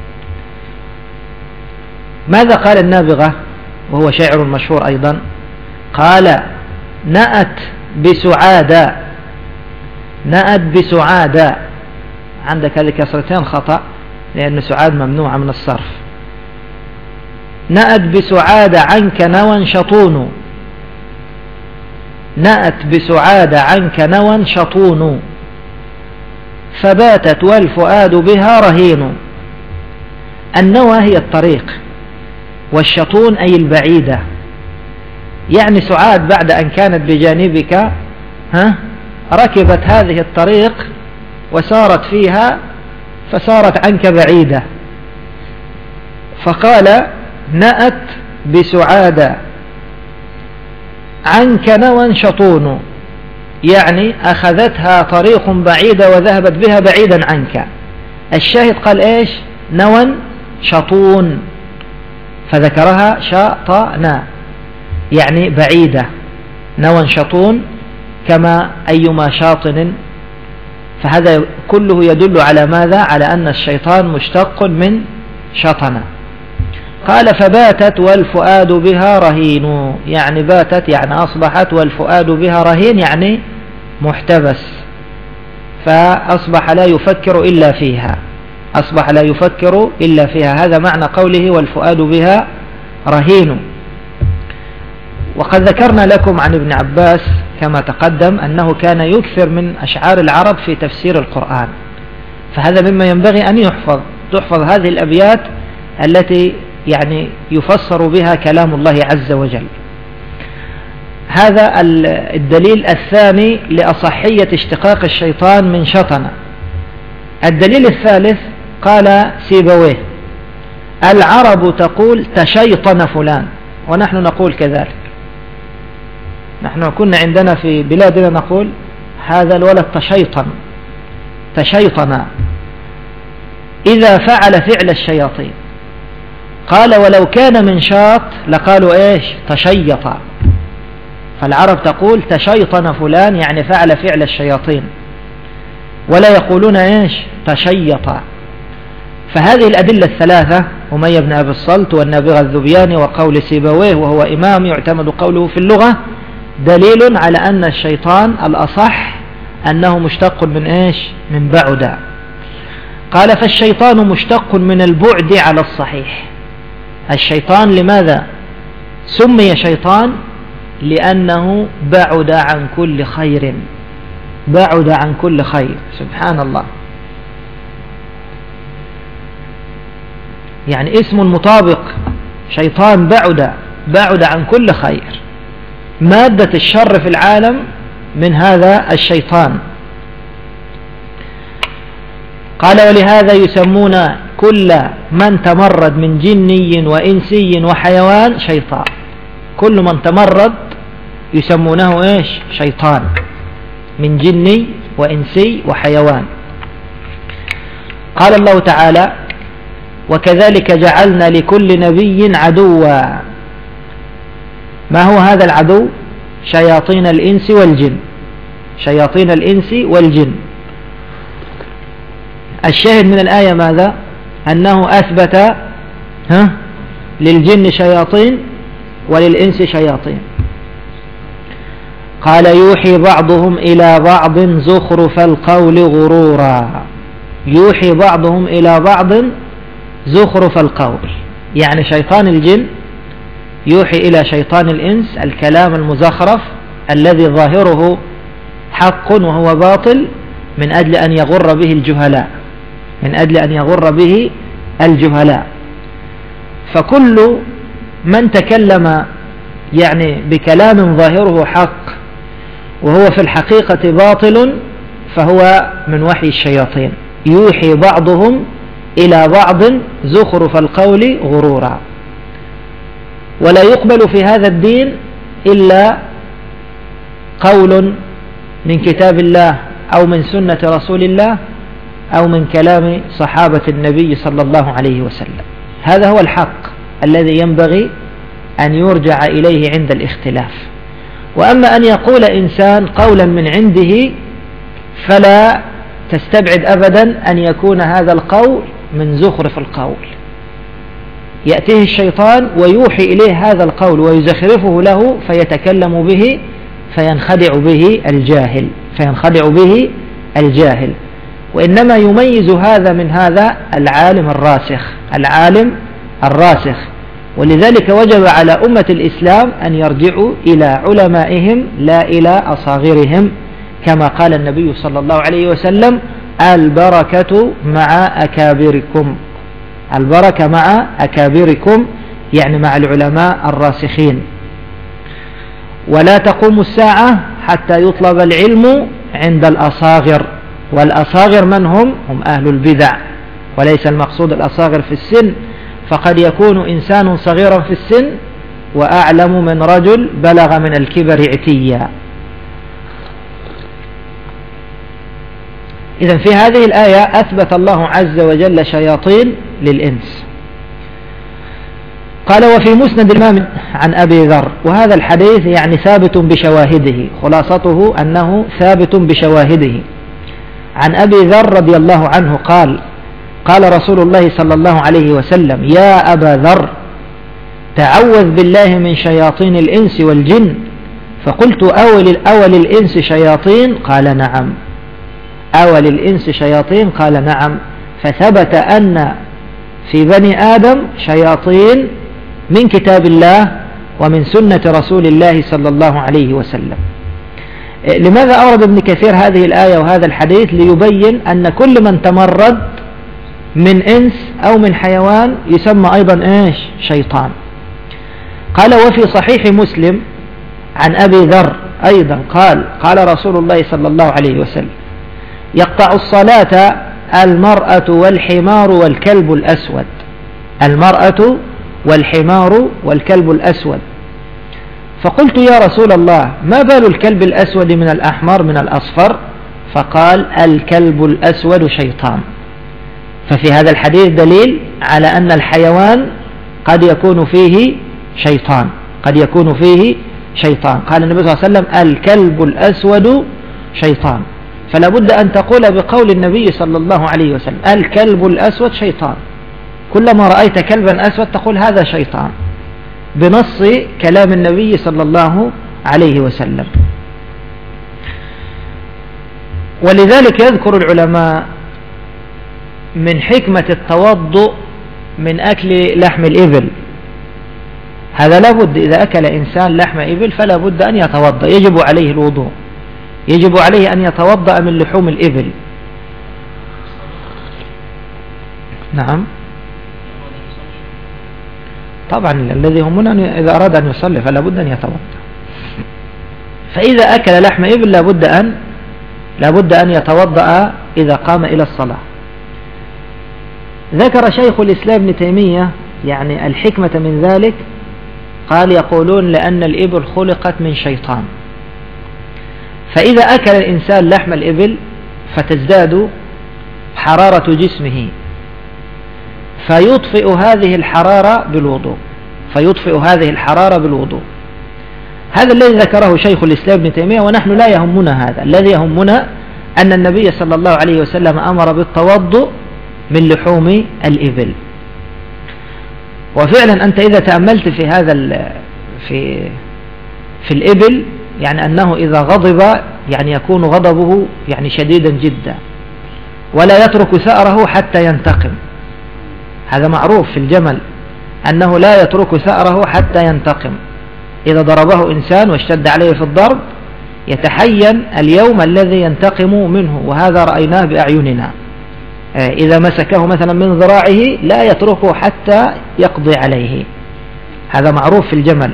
ماذا قال النابغة وهو شاعر مشهور أيضا؟ قال نأت بسعادة، نأت بسعادة، عندك هذه كسرتين خطأ لأن سعاد ممنوعة من الصرف. نأت بسعادة عنك نوى شطون، نأت بسعادة عنك نوى شطون، فباتت والفؤاد بها رهين. النوى هي الطريق، والشطون أي البعيدة، يعني سعاد بعد أن كانت بجانبك ها ركبت هذه الطريق وسارت فيها فصارت عنك بعيدة. فقال نأت بسعادة عنك نوى شطون، يعني أخذتها طريق بعيدة وذهبت بها بعيدا عنك. الشاهد قال إيش؟ نوى شطون، فذكرها شاطنا يعني بعيدة، نوى شطون كما أيما شاطن. فهذا كله يدل على ماذا؟ على أن الشيطان مشتق من شطن. قال فباتت والفؤاد بها رهين، يعني باتت يعني أصبحت والفؤاد بها رهين يعني محتبس، فأصبح لا يفكر إلا فيها، أصبح لا يفكر إلا فيها. هذا معنى قوله والفؤاد بها رهين. وقد ذكرنا لكم عن ابن عباس كما تقدم أنه كان يكثر من أشعار العرب في تفسير القرآن، فهذا مما ينبغي أن يحفظ، تحفظ هذه الأبيات التي يعني يفسر بها كلام الله عز وجل. هذا الدليل الثاني لأصحية اشتقاق الشيطان من شطن. الدليل الثالث قال سيبويه العرب تقول تشيطن فلان، ونحن نقول كذلك. نحن كنا عندنا في بلادنا نقول هذا الولد تشيطن، تشيطن إذا فعل فعل الشياطين. قال ولو كان من شاط لقالوا إيش؟ تشيط. فالعرب تقول تشيطن فلان يعني فعل فعل الشياطين، ولا يقولون إيش؟ تشيط. فهذه الأدلة الثلاثة أمية بن أبي الصلت والنابغة الذبياني وقول سيبويه وهو إمام يعتمد قوله في اللغة دليل على أن الشيطان الأصح أنه مشتق من إيش؟ من بعد. قال فالشيطان مشتق من البعد على الصحيح. الشيطان لماذا سمي شيطان؟ لأنه بعد عن كل خير، بعد عن كل خير. سبحان الله، يعني اسم مطابق، شيطان بعد، بعد عن كل خير. مادة الشر في العالم من هذا الشيطان. قال ولهذا يسمون كل من تمرد من جني وإنسي وحيوان شيطان، كل من تمرد يسمونه إيش؟ شيطان، من جني وإنسي وحيوان. قال الله تعالى وكذلك جعلنا لكل نبي عدوا. ما هو هذا العدو؟ شياطين الإنس والجن، شياطين الإنس والجن. الشاهد من الآية ماذا؟ أنه أثبت ها للجن شياطين وللإنس شياطين. قال يوحي بعضهم إلى بعض زخرف القول غرورا. يوحي بعضهم إلى بعض زخرف القول، يعني شيطان الجن يوحي إلى شيطان الإنس الكلام المزخرف الذي ظاهره حق وهو باطل من أجل أن يغر به الجهلاء، من أجل أن يغر به الجهلاء. فكل من تكلم يعني بكلام ظاهره حق وهو في الحقيقة باطل فهو من وحي الشياطين. يوحي بعضهم إلى بعض زخرف القول غرورا. ولا يقبل في هذا الدين إلا قول من كتاب الله أو من سنة رسول الله أو من كلام صحابة النبي صلى الله عليه وسلم. هذا هو الحق الذي ينبغي أن يرجع إليه عند الاختلاف. وأما أن يقول إنسان قولا من عنده فلا تستبعد أبدا أن يكون هذا القول من زخرف القول، يأتيه الشيطان ويوحي إليه هذا القول ويزخرفه له فيتكلم به فينخدع به الجاهل فينخدع به الجاهل وإنما يميز هذا من هذا العالم الراسخ العالم الراسخ ولذلك وجب على أمة الإسلام أن يرجعوا إلى علمائهم لا إلى أصاغرهم كما قال النبي صلى الله عليه وسلم البركة مع أكابركم البركة مع أكابركم يعني مع العلماء الراسخين. ولا تقوم الساعة حتى يطلب العلم عند الأصاغر والأصاغر من هم؟ هم أهل البدع وليس المقصود الأصاغر في السن فقد يكون إنسان صغيرا في السن وأعلم من رجل بلغ من الكبر عتيا. إذن في هذه الآية أثبت الله عز وجل شياطين للإنس. قال وفي مسند الإمام عن أبي ذر وهذا الحديث يعني ثابت بشواهده خلاصته أنه ثابت بشواهده عن أبي ذر رضي الله عنه قال قال رسول الله صلى الله عليه وسلم يا أبا ذر تعوذ بالله من شياطين الإنس والجن فقلت أول, أول الإنس شياطين قال نعم أول الإنس شياطين قال نعم فثبت أن في بني آدم شياطين من كتاب الله ومن سنة رسول الله صلى الله عليه وسلم. لماذا أورد ابن كثير هذه الآية وهذا الحديث؟ ليبين أن كل من تمرد من إنس أو من حيوان يسمى أيضا إيش؟ شيطان. قال وفي صحيح مسلم عن أبي ذر أيضا قال قال رسول الله صلى الله عليه وسلم يقطع الصلاة المرأة والحمار والكلب الأسود المرأة والحمار والكلب الأسود فقلت يا رسول الله ما بال الكلب الأسود من الأحمر من الأصفر؟ فقال الكلب الأسود شيطان. ففي هذا الحديث دليل على أن الحيوان قد يكون فيه شيطان قد يكون فيه شيطان. قال النبي صلى الله عليه وسلم الكلب الأسود شيطان فلا بد أن تقول بقول النبي صلى الله عليه وسلم الكلب الأسود شيطان كلما رأيت كلبا أسود تقول هذا شيطان بنص كلام النبي صلى الله عليه وسلم. ولذلك يذكر العلماء من حكمة التوضؤ من أكل لحم الإبل هذا لا بد إذا أكل إنسان لحم إبل فلا بد أن يتوضأ يجب عليه الوضوء يجب عليه أن يتوضأ من لحوم الإبل. نعم طبعا الذي يهمنا إذا أراد أن يصلي فلا بد أن يتوضأ. فإذا أكل لحم إبل لا بد أن لا بد أن يتوضأ إذا قام إلى الصلاة. ذكر شيخ الإسلام ابن تيمية يعني الحكمة من ذلك قال يقولون لأن الإبل خلقت من شيطان فإذا أكل الإنسان لحم الإبل فتزداد حرارة جسمه فيطفئ هذه الحرارة بالوضوء فيطفئ هذه الحرارة بالوضوء. هذا الذي ذكره شيخ الإسلام ابن تيمية ونحن لا يهمنا هذا. الذي يهمنا أن النبي صلى الله عليه وسلم أمر بالتوضؤ من لحوم الإبل. وفعلا أنت إذا تأملت في هذا في في الإبل يعني أنه إذا غضب يعني يكون غضبه يعني شديدا جدا ولا يترك ثأره حتى ينتقم. هذا معروف في الجمل أنه لا يترك ثأره حتى ينتقم. إذا ضربه إنسان واشتد عليه في الضرب يتحين اليوم الذي ينتقم منه وهذا رأيناه بأعيننا. إذا مسكه مثلا من ذراعه لا يتركه حتى يقضي عليه. هذا معروف في الجمل.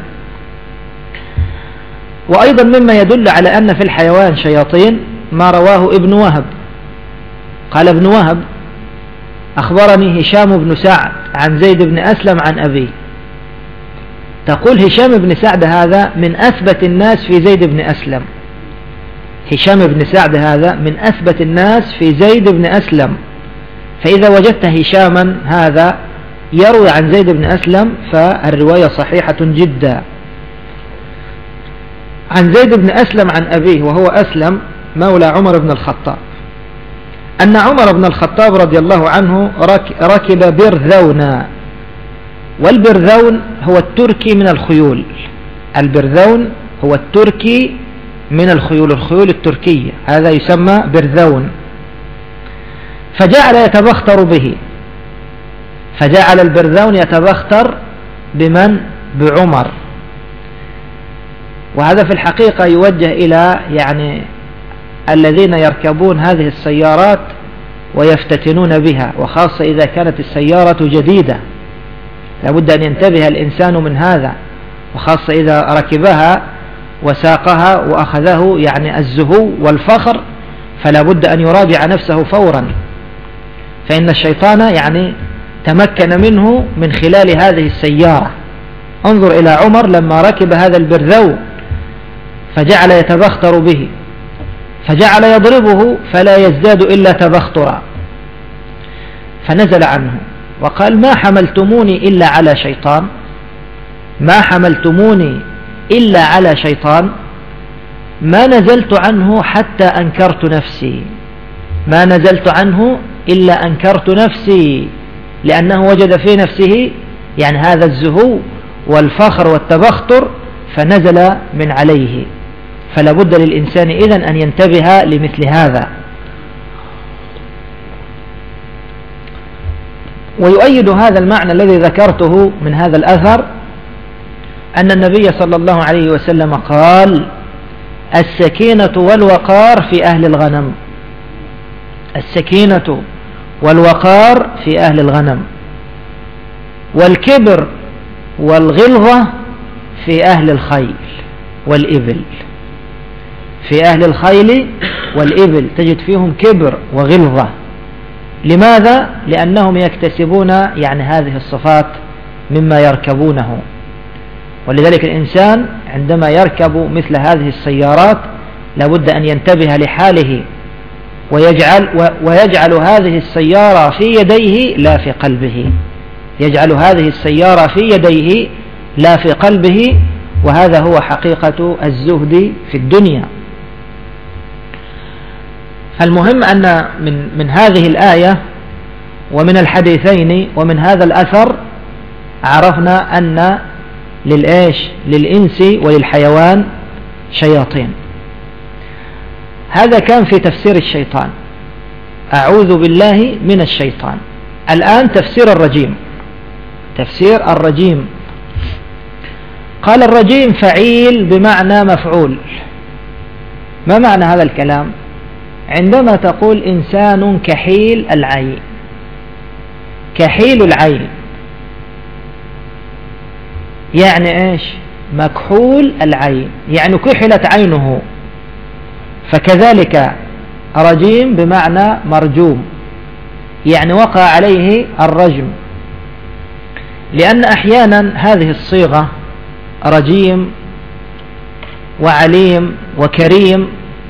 وأيضا مما يدل على أن في الحيوان شياطين ما رواه ابن وهب قال ابن وهب أخبرني هشام بن سعد عن زيد بن أسلم عن أبيه. تقول هشام بن سعد هذا من أثبت الناس في زيد بن أسلم. هشام بن سعد هذا من أثبت الناس في زيد بن أسلم. فإذا وجدت هشاما هذا يروي عن زيد بن أسلم فالرواية صحيحة جدا. عن زيد بن أسلم عن أبيه وهو أسلم مولى عمر بن الخطاب أن عمر بن الخطاب رضي الله عنه ركب برذونا والبرذون هو التركي من الخيول، البرذون هو التركي من الخيول، الخيول التركية، هذا يسمى برذون. فجعل يتبختر به، فجعل البرذون يتبختر بمن؟ بعمر. وهذا في الحقيقة يوجه إلى يعني الذين يركبون هذه السيارات ويفتتنون بها، وخاصة إذا كانت السيارة جديدة، لابد أن ينتبه الإنسان من هذا، وخاصة إذا ركبها وساقها وأخذه يعني الزهو والفخر، فلا بد أن يراجع نفسه فورا، فإن الشيطان يعني تمكن منه من خلال هذه السيارة. انظر إلى عمر لما ركب هذا البرذو فجعل يتبختر به، فجعل يضربه فلا يزداد إلا تبخترا، فنزل عنه وقال: ما حملتموني إلا على شيطان، ما حملتموني إلا على شيطان، ما نزلت عنه حتى أنكرت نفسي، ما نزلت عنه إلا أنكرت نفسي، لأنه وجد في نفسه يعني هذا الزهو والفخر والتبختر فنزل من عليه. فلا بد للإنسان إذن أن ينتبه لمثل هذا. ويؤيد هذا المعنى الذي ذكرته من هذا الأثر أن النبي صلى الله عليه وسلم قال: السكينة والوقار في أهل الغنم، السكينة والوقار في أهل الغنم، والكبر والغلظة في أهل الخيل والإبل، في أهل الخيل والإبل تجد فيهم كبر وغلظة. لماذا؟ لأنهم يكتسبون يعني هذه الصفات مما يركبونه. ولذلك الإنسان عندما يركب مثل هذه السيارات لابد أن ينتبه لحاله، ويجعل, ويجعل هذه السيارة في يديه لا في قلبه، يجعل هذه السيارة في يديه لا في قلبه، وهذا هو حقيقة الزهد في الدنيا. فالمهم أن من, من هذه الآية ومن الحديثين ومن هذا الأثر عرفنا أن للإيش للإنس وللحيوان شياطين. هذا كان في تفسير الشيطان، أعوذ بالله من الشيطان. الآن تفسير الرجيم، تفسير الرجيم. قال: الرجيم فعيل بمعنى مفعول. ما معنى هذا الكلام؟ عندما تقول إنسان كحيل العين، كحيل العين يعني إيش؟ مكحول العين، يعني كحلت عينه. فكذلك رجيم بمعنى مرجوم، يعني وقع عليه الرجم. لأن أحيانا هذه الصيغة رجيم وعليم وكريم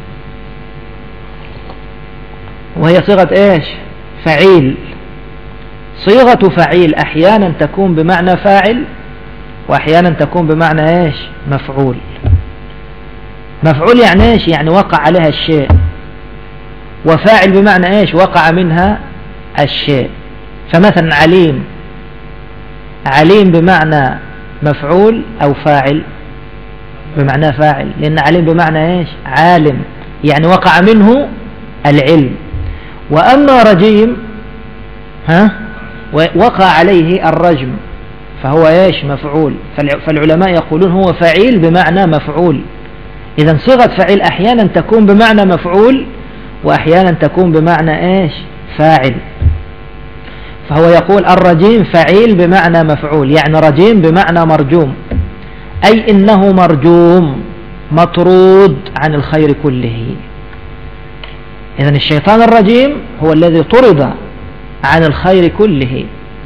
وهي صيغة إيش؟ فعيل. صيغة فعيل أحيانا تكون بمعنى فاعل، وأحيانا تكون بمعنى إيش؟ مفعول. مفعول يعني إيش؟ يعني وقع عليها الشيء. وفاعل بمعنى إيش؟ وقع منها الشيء. فمثلا عليم، عليم بمعنى مفعول أو فاعل؟ بمعنى فاعل، لأن عليم بمعنى إيش؟ عالم، يعني وقع منه العلم. وأما رجيم ها وقع عليه الرجم فهو إيش؟ مفعول. فالعلماء يقولون هو فعيل بمعنى مفعول. إذن صيغة فعيل أحيانا تكون بمعنى مفعول، وأحيانا تكون بمعنى إيش؟ فاعل. فهو يقول الرجيم فعيل بمعنى مفعول، يعني رجيم بمعنى مرجوم، أي إنه مرجوم مطرود عن الخير كله. إذن الشيطان الرجيم هو الذي طرد عن الخير كله،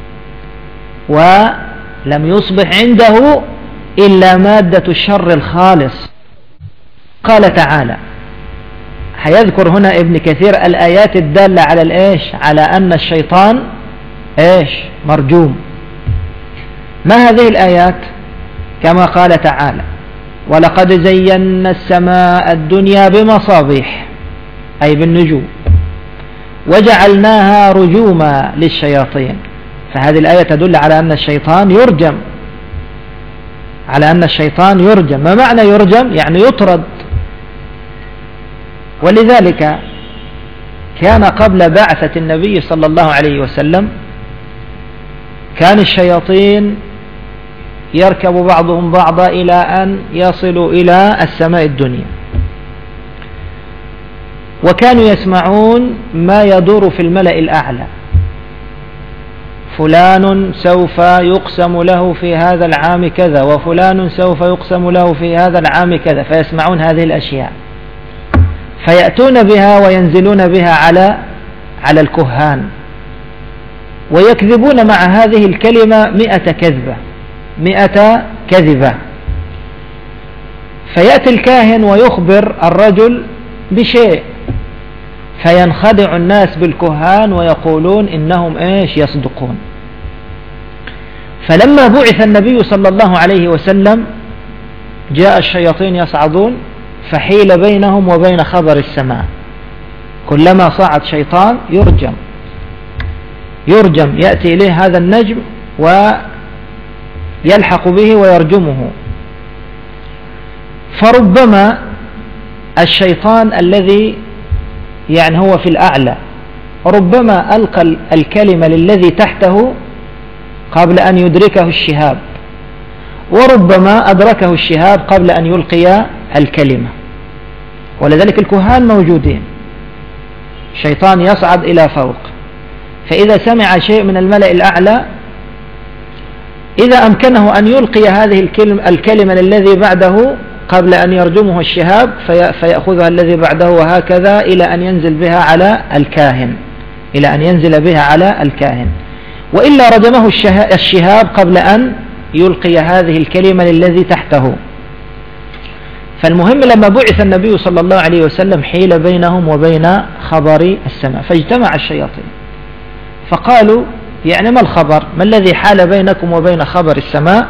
ولم يصبح عنده إلا مادة الشر الخالص. قال تعالى، حيذكر هنا ابن كثير الآيات الدالة على الإيش؟ على أن الشيطان إيش؟ مرجوم. ما هذه الآيات؟ كما قال تعالى: ولقد زينا السماء الدنيا بمصابيح، أي بالنجوم، وجعلناها رجوما للشياطين. فهذه الآية تدل على أن الشيطان يرجم، على أن الشيطان يرجم. ما معنى يرجم؟ يعني يطرد. ولذلك كان قبل بعثة النبي صلى الله عليه وسلم كان الشياطين يركب بعضهم بعضا إلى أن يصلوا إلى السماء الدنيا، وكانوا يسمعون ما يدور في الملأ الأعلى. فلان سوف يقسم له في هذا العام كذا، وفلان سوف يقسم له في هذا العام كذا، فيسمعون هذه الأشياء فيأتون بها وينزلون بها على على الكهان، ويكذبون مع هذه الكلمة مئة كذبة مئة كذبة. فيأتي الكاهن ويخبر الرجل بشيء، فينخدع الناس بالكهان ويقولون إنهم إيش يصدقون. فلما بعث النبي صلى الله عليه وسلم جاء الشياطين يصعدون، فحيل بينهم وبين خبر السماء. كلما صعد شيطان يرجم يرجم يأتي إليه هذا النجم ويلحق به ويرجمه. فربما الشيطان الذي يعني هو في الأعلى ربما ألقى الكلمة للذي تحته قبل أن يدركه الشهاب، وربما أدركه الشهاب قبل أن يلقي الكلمة. ولذلك الكهان موجودين، الشيطان يصعد إلى فوق، فإذا سمع شيء من الملأ الأعلى إذا أمكنه أن يلقي هذه الكلمة, الكلمة للذي بعده قبل أن يرجمه الشهاب فيأخذها الذي بعده، وهكذا إلى أن ينزل بها على الكاهن إلى أن ينزل بها على الكاهن وإلا رجمه الشهاب قبل أن يلقي هذه الكلمة للذي تحته. فالمهم لما بعث النبي صلى الله عليه وسلم حيل بينهم وبين خبر السماء، فاجتمع الشياطين فقالوا يعني ما الخبر؟ ما الذي حال بينكم وبين خبر السماء؟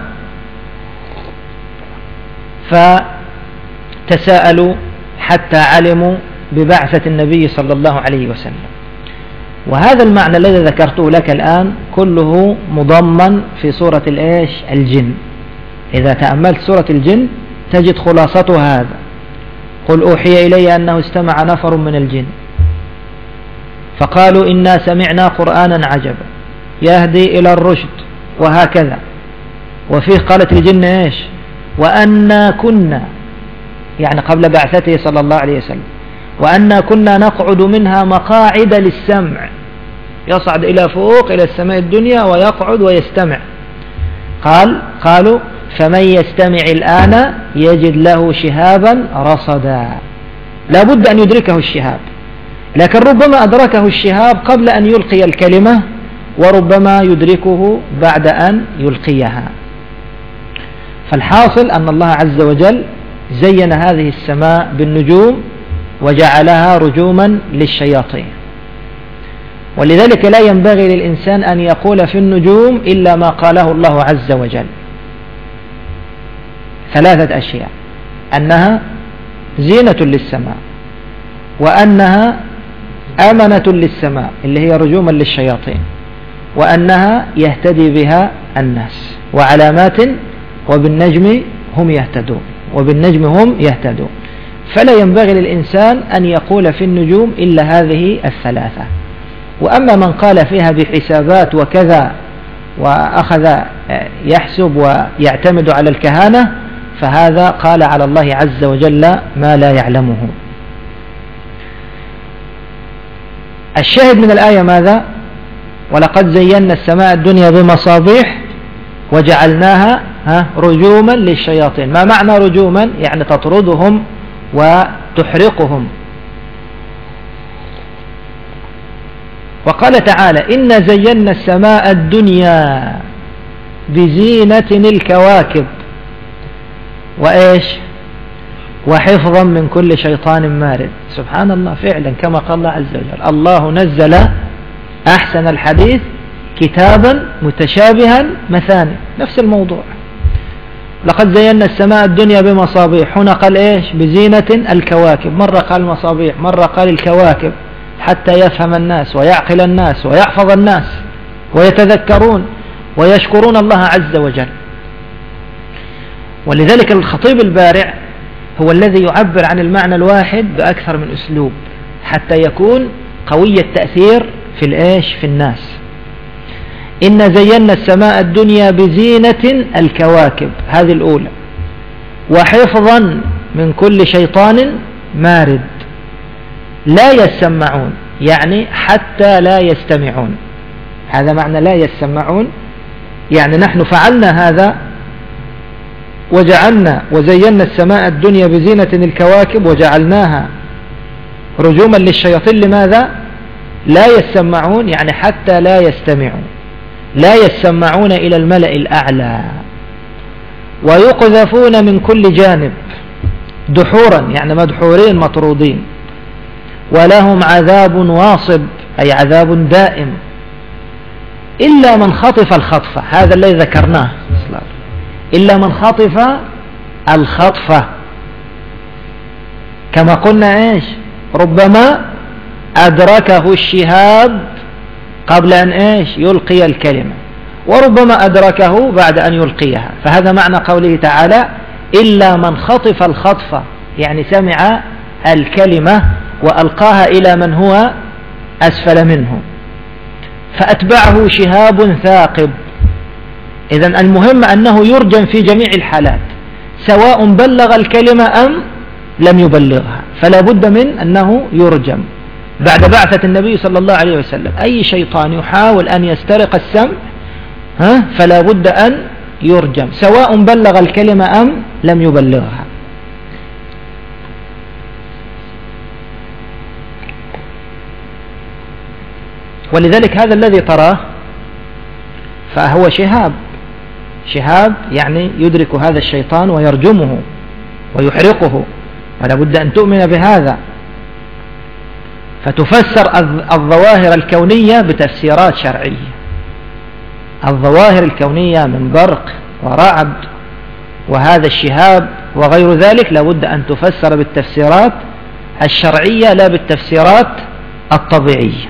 فتساءلوا حتى علموا ببعثة النبي صلى الله عليه وسلم. وهذا المعنى الذي ذكرته لك الآن كله مضمن في سورة الإيش الجن. إذا تأملت سورة الجن تجد خلاصة هذا: قل أوحي إلي أنه استمع نفر من الجن فقالوا إنا سمعنا قرآنا عجبا يهدي إلى الرشد، وهكذا. وفيه قالت الجن إيش؟ وأنا كنا، يعني قبل بعثته صلى الله عليه وسلم، وأنا كنا نقعد منها مقاعد للسمع، يصعد إلى فوق إلى السماء الدنيا ويقعد ويستمع. قال قالوا فمن يستمع الآن يجد له شهابا رصدا. لا بد أن يدركه الشهاب، لكن ربما أدركه الشهاب قبل أن يلقي الكلمة، وربما يدركه بعد أن يلقيها. فالحاصل أن الله عز وجل زين هذه السماء بالنجوم وجعلها رجوما للشياطين. ولذلك لا ينبغي للإنسان أن يقول في النجوم إلا ما قاله الله عز وجل. ثلاثة أشياء: أنها زينة للسماء، وأنها أمنة للسماء اللي هي رجوما للشياطين، وأنها يهتدي بها الناس، وعلامات وبالنجم هم يهتدون وبالنجم هم يهتدون. فلا ينبغي للإنسان أن يقول في النجوم إلا هذه الثلاثة. وأما من قال فيها بحسابات وكذا وأخذ يحسب ويعتمد على الكهانة فهذا قال على الله عز وجل ما لا يعلمه. الشاهد من الآية ماذا؟ ولقد زينا السماء الدنيا بمصابيح وجعلناها رجوما للشياطين. ما معنى رجوما؟ يعني تطردهم وتحرقهم. وقال تعالى إنا زينا السماء الدنيا بزينة الكواكب وإيش وحفظا من كل شيطان مارد. سبحان الله، فعلا كما قال الله عز وجل: الله نزل أحسن الحديث كتابا متشابها مثاني. نفس الموضوع. لقد زينا السماء الدنيا بمصابيح، هنا قال إيش؟ بزينة الكواكب. مرة قال مصابيح، مرة قال الكواكب، حتى يفهم الناس ويعقل الناس ويحفظ الناس ويتذكرون ويشكرون الله عز وجل. ولذلك الخطيب البارع هو الذي يعبر عن المعنى الواحد بأكثر من أسلوب حتى يكون قوي التأثير في الإيش في الناس. إن زينا السماء الدنيا بزينة الكواكب، هذه الأولى، وحفظا من كل شيطان مارد لا يسمعون، يعني حتى لا يستمعون. هذا معنى لا يسمعون، يعني نحن فعلنا هذا وجعلنا وزينا السماء الدنيا بزينة الكواكب وجعلناها رجوما للشياطين. لماذا؟ لا يسمعون، يعني حتى لا يستمعون، لا يسمعون إلى الملأ الأعلى. ويقذفون من كل جانب دحورا، يعني مدحورين مطرودين. ولهم عذاب واصب، أي عذاب دائم، إلا من خطف الخطفة، هذا الذي ذكرناه، إلا من خطف الخطفة، كما قلنا إيش؟ ربما أدركه الشهاب قبل أن إيش يلقي الكلمة، وربما أدركه بعد أن يلقيها. فهذا معنى قوله تعالى إلا من خطف الخطفة، يعني سمع الكلمة وألقاها إلى من هو أسفل منه فأتبعه شهاب ثاقب. إذن المهم أنه يرجم في جميع الحالات، سواء بلغ الكلمة أم لم يبلغها، فلا بد من أنه يرجم. بعد بعثة النبي صلى الله عليه وسلم أي شيطان يحاول أن يسترق السمع ها فلا بد أن يرجم، سواء بلغ الكلمة أم لم يبلغها. ولذلك هذا الذي تراه فهو شهاب، شهاب يعني يدرك هذا الشيطان ويرجمه ويحرقه، ولا بد أن تؤمن بهذا. فتفسر الظواهر الكونية بتفسيرات شرعية، الظواهر الكونية من برق ورعد وهذا الشهاب وغير ذلك لا بد أن تفسر بالتفسيرات الشرعية لا بالتفسيرات الطبيعية.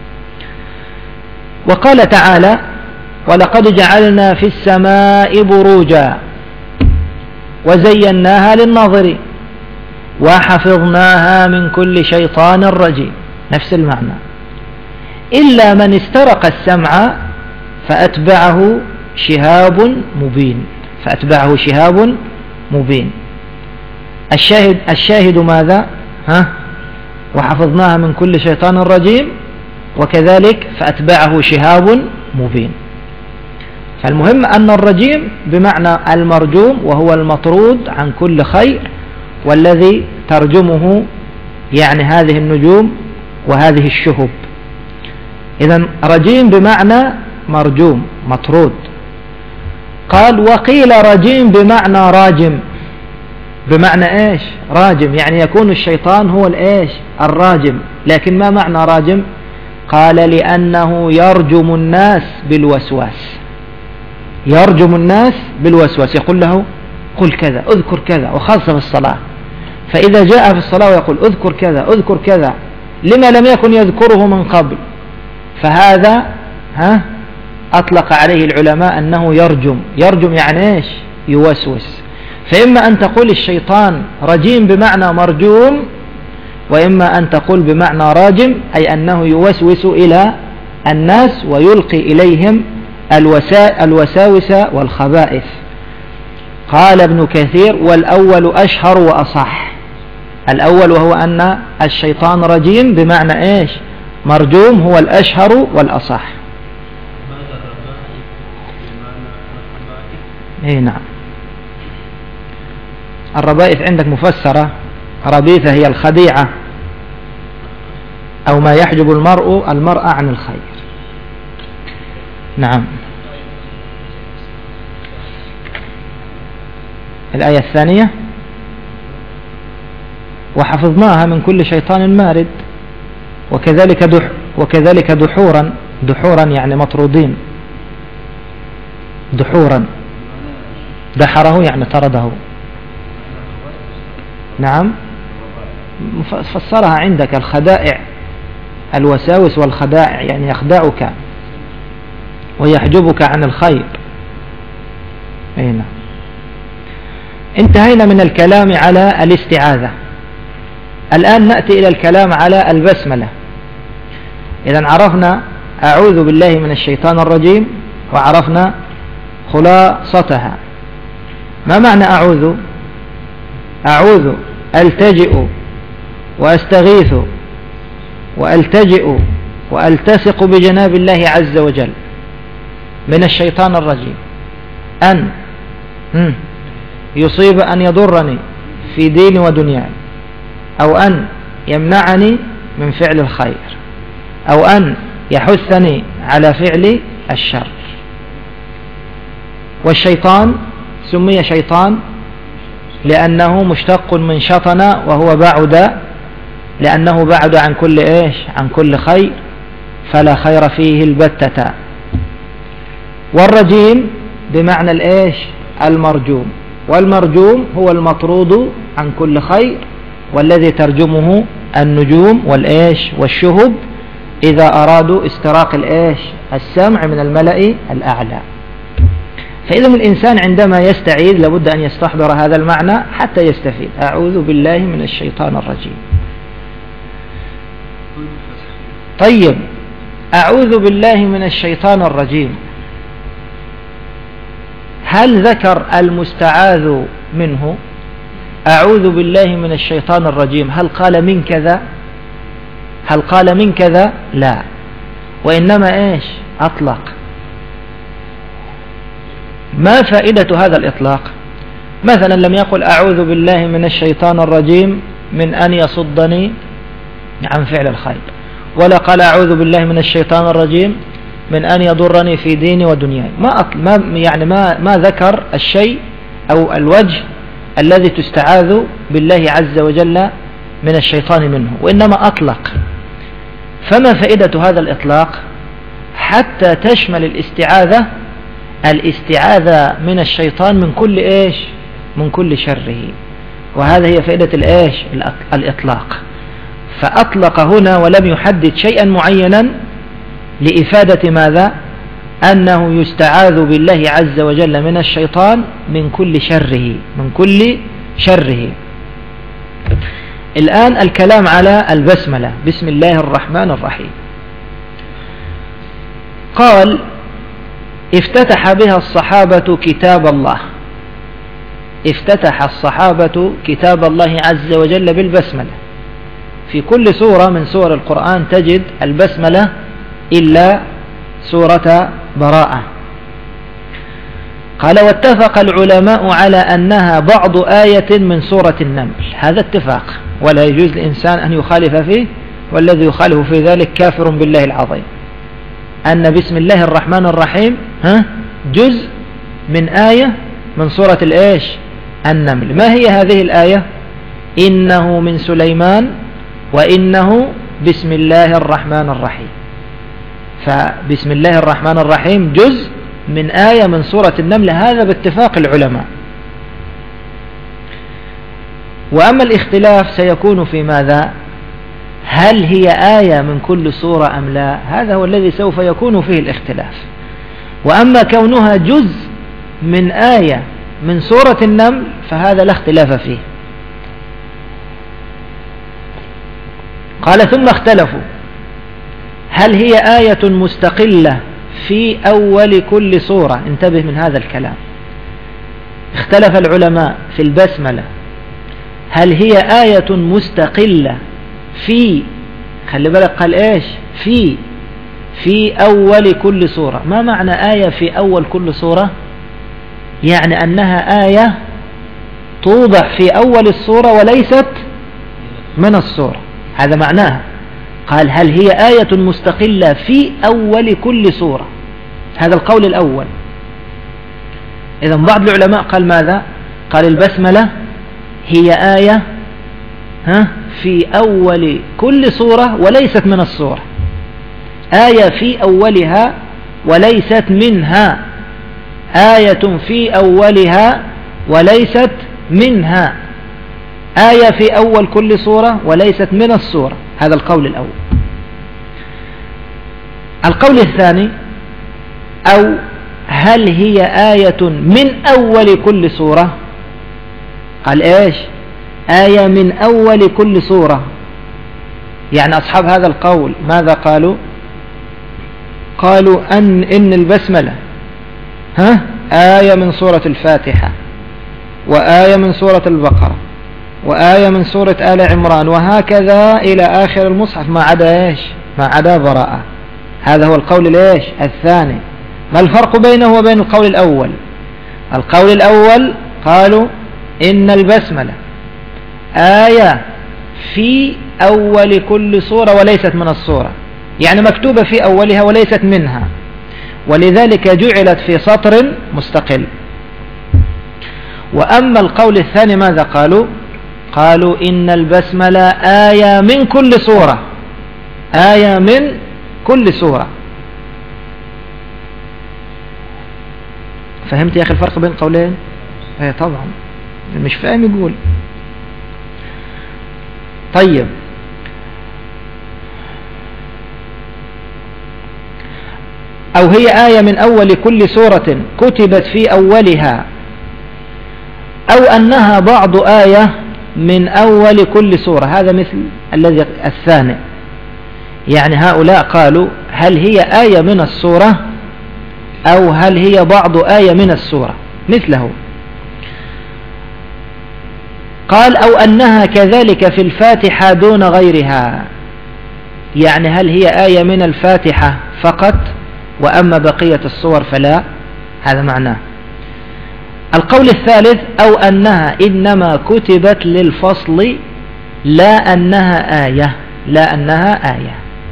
وقال تعالى ولقد جعلنا في السماء بروجا وزيناها للناظرين وحفظناها من كل شيطان رجيم، نفس المعنى. إلا من استرق السمع فأتبعه شهاب مبين، فأتبعه شهاب مبين. الشاهد, الشاهد ماذا؟ ها؟ وحفظناها من كل شيطان رجيم، وكذلك فأتبعه شهاب مبين. فالمهم أن الرجيم بمعنى المرجوم، وهو المطرود عن كل خير، والذي ترجمه يعني هذه النجوم وهذه الشهب. إذن رجيم بمعنى مرجوم مطرود. قال وقيل رجيم بمعنى راجم، بمعنى إيش؟ راجم، يعني يكون الشيطان هو الإيش؟ الراجم. لكن ما معنى راجم؟ قال لأنه يرجم الناس بالوسواس، يرجم الناس بالوسواس، يقول له قل كذا اذكر كذا، وخاصة في الصلاة. فإذا جاء في الصلاة ويقول اذكر كذا اذكر كذا لما لم يكن يذكره من قبل، فهذا ها أطلق عليه العلماء أنه يرجم. يرجم يعني إيش؟ يوسوس. فإما أن تقول الشيطان رجيم بمعنى مرجوم، وإما أن تقول بمعنى راجم، أي أنه يوسوس إلى الناس ويلقي إليهم الوساوس والخبائث. قال ابن كثير والأول أشهر وأصح. الأول وهو أن الشيطان رجيم بمعنى إيش؟ مرجوم، هو الأشهر والأصح. إيه نعم. الربائث عندك مفسرة، ربيثة هي الخديعة أو ما يحجب المرء المرأة عن الخير. نعم. الآية الثانية وحفظناها من كل شيطان مارد وكذلك دح وكذلك دحورا، دحورا يعني مطرودين، دحورا دحره يعني طرده. نعم فسرها عندك الخدائع، الوساوس والخدائع يعني يخدعك. ويحجبك عن الخير. هنا انتهينا من الكلام على الاستعاذة. الآن نأتي إلى الكلام على البسملة. إذن عرفنا أعوذ بالله من الشيطان الرجيم وعرفنا خلاصتها. ما معنى أعوذ؟ أعوذ ألتجئ وأستغيث وألتجئ وألتصق بجناب الله عز وجل من الشيطان الرجيم أن يصيب أن يضرني في ديني ودنياي، أو أن يمنعني من فعل الخير، أو أن يحثني على فعل الشر. والشيطان سمي شيطان لأنه مشتق من شطن، وهو بعد، لأنه بعد عن كل إيش؟ عن كل خير، فلا خير فيه البتة. والرجيم بمعنى الإيش؟ المرجوم. والمرجوم هو المطرود عن كل خير، والذي ترجمه النجوم والإيش؟ والشهب إذا أرادوا استراق الإيش؟ السمع من الملأ الأعلى. فإذا الإنسان عندما يستعيذ لابد أن يستحضر هذا المعنى حتى يستفيد. أعوذ بالله من الشيطان الرجيم. طيب، أعوذ بالله من الشيطان الرجيم، هل ذكر المستعاذ منه أعوذ بالله من الشيطان الرجيم؟ هل قال من كذا؟ هل قال من كذا؟ لا، وإنما إيش؟ أطلق. ما فائدة هذا الإطلاق؟ مثلا لم يقل أعوذ بالله من الشيطان الرجيم من أن يصدني عن فعل الخير، ولا قال أعوذ بالله من الشيطان الرجيم من أن يضرني في ديني ودنياي. ما أطل... ما يعني ما ما ذكر الشيء أو الوجه الذي تستعاذ بالله عز وجل من الشيطان منه، وإنما أطلق. فما فائدة هذا الإطلاق؟ حتى تشمل الاستعاذة الاستعاذة من الشيطان من كل إيش؟ من كل شره. وهذا هي فائدة الإيش؟ الإطلاق. فأطلق هنا ولم يحدد شيئا معينا لإفادة ماذا؟ أنه يستعاذ بالله عز وجل من الشيطان من كل شره، من كل شره. الآن الكلام على البسملة، بسم الله الرحمن الرحيم. قال افتتح بها الصحابة كتاب الله. افتتح الصحابة كتاب الله عز وجل بالبسملة. في كل سورة من سور القرآن تجد البسملة إلا سورة براءة. قال واتفق العلماء على أنها بعض آية من سورة النمل. هذا اتفاق، ولا يجوز لإنسان أن يخالف فيه، والذي يخالف في ذلك كافر بالله العظيم. أن بسم الله الرحمن الرحيم ها جزء من آية من سورة الإيش؟ النمل. ما هي هذه الآية؟ إنه من سليمان وإنه بسم الله الرحمن الرحيم. فبسم الله الرحمن الرحيم جزء من آية من سورة النمل، هذا باتفاق العلماء. وأما الاختلاف سيكون في ماذا؟ هل هي آية من كل سورة أم لا؟ هذا هو الذي سوف يكون فيه الاختلاف. وأما كونها جزء من آية من سورة النمل فهذا لا اختلاف فيه. قال ثم اختلفوا هل هي آية مستقلة في أول كل سورة. انتبه من هذا الكلام. اختلف العلماء في البسملة، هل هي آية مستقلة في، خلي بالك قال ايش؟ في في أول كل سورة. ما معنى آية في أول كل سورة؟ يعني أنها آية توضع في أول السورة وليست من السورة، هذا معناها. قال هل هي آية مستقلة في أول كل سورة، هذا القول الأول. إذا بعض العلماء قال ماذا؟ قال البسملة هي آية ها في أول كل سورة وليست من السورة، آية في أولها وليست منها، آية في أولها وليست منها، آية في أول كل سورة وليست من السورة. هذا القول الأول. القول الثاني أو هل هي آية من أول كل سورة؟ قال إيش؟ آية من أول كل سورة. يعني أصحاب هذا القول ماذا قالوا؟ قالوا أن إن البسملة ها آية من سورة الفاتحة، وآية من سورة البقرة، وآية من سورة آل عمران، وهكذا إلى آخر المصحف ما عدا إيش؟ ما عدا براءة. هذا هو القول الإيش؟ الثاني. ما الفرق بينه وبين القول الأول؟ القول الأول قالوا إن البسملة آية في أول كل سورة وليست من السورة، يعني مكتوبة في أولها وليست منها، ولذلك جعلت في سطر مستقل. وأما القول الثاني ماذا قالوا؟ قالوا إن البسملة آية من كل سورة، آية من كل سورة. فهمت يا أخي الفرق بين القولين؟ ايه طبعا، مش فاهم يقول. طيب، أو هي آية من أول كل سورة كتبت في أولها، أو أنها بعض آية من أول كل سورة. هذا مثل الذي الثاني. يعني هؤلاء قالوا هل هي آية من السورة أو هل هي بعض آية من السورة مثله. قال أو أنها كذلك في الفاتحة دون غيرها، يعني هل هي آية من الفاتحة فقط وأما بقية الصور فلا. هذا معناه. القول الثالث أو أنها إنما كتبت للفصل لا أنها آية، لا أنها آية.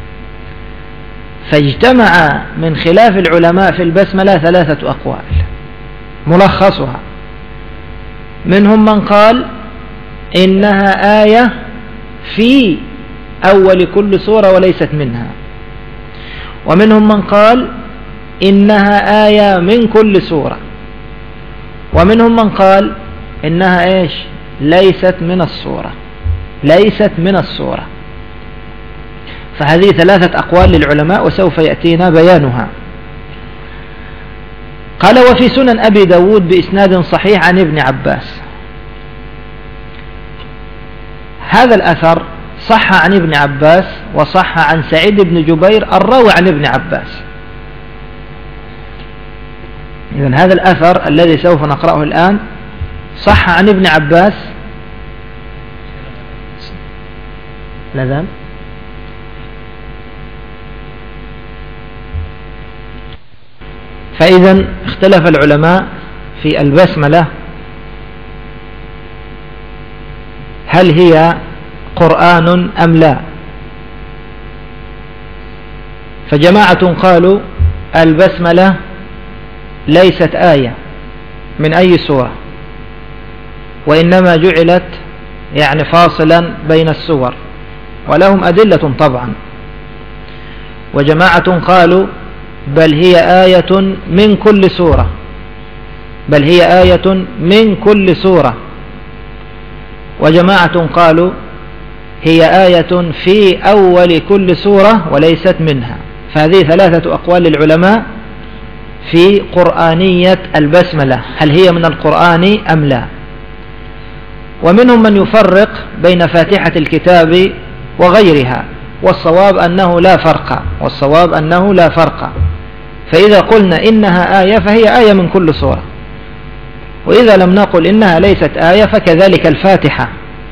فاجتمع من خلاف العلماء في البسملة ثلاثة أقوال ملخصها: منهم من قال إنها آية في أول كل سورة وليست منها، ومنهم من قال إنها آية من كل سورة، ومنهم من قال إنها إيش؟ ليست من السورة، ليست من السورة. فهذه ثلاثة أقوال للعلماء وسوف يأتينا بيانها. قال وفي سنن أبي داود بإسناد صحيح عن ابن عباس. هذا الأثر صح عن ابن عباس وصح عن سعيد بن جبير الراوي عن ابن عباس. إذن هذا الأثر الذي سوف نقرأه الآن صح عن ابن عباس. لذا فإذا اختلف العلماء في البسملة هل هي قرآن أم لا. فجماعة قالوا البسملة ليست آية من أي سورة، وإنما جعلت يعني فاصلا بين السور، ولهم أدلة طبعا. وجماعة قالوا بل هي آية من كل سورة، بل هي آية من كل سورة. وجماعة قالوا هي آية في أول كل سورة وليست منها. فهذه ثلاثة أقوال للعلماء في قرآنية البسملة، هل هي من القرآن أم لا. ومنهم من يفرق بين فاتحة الكتاب وغيرها، والصواب أنه لا فرق، والصواب أنه لا فرق. فإذا قلنا إنها آية فهي آية من كل سورة، وإذا لم نقل إنها ليست آية فكذلك الفاتحة.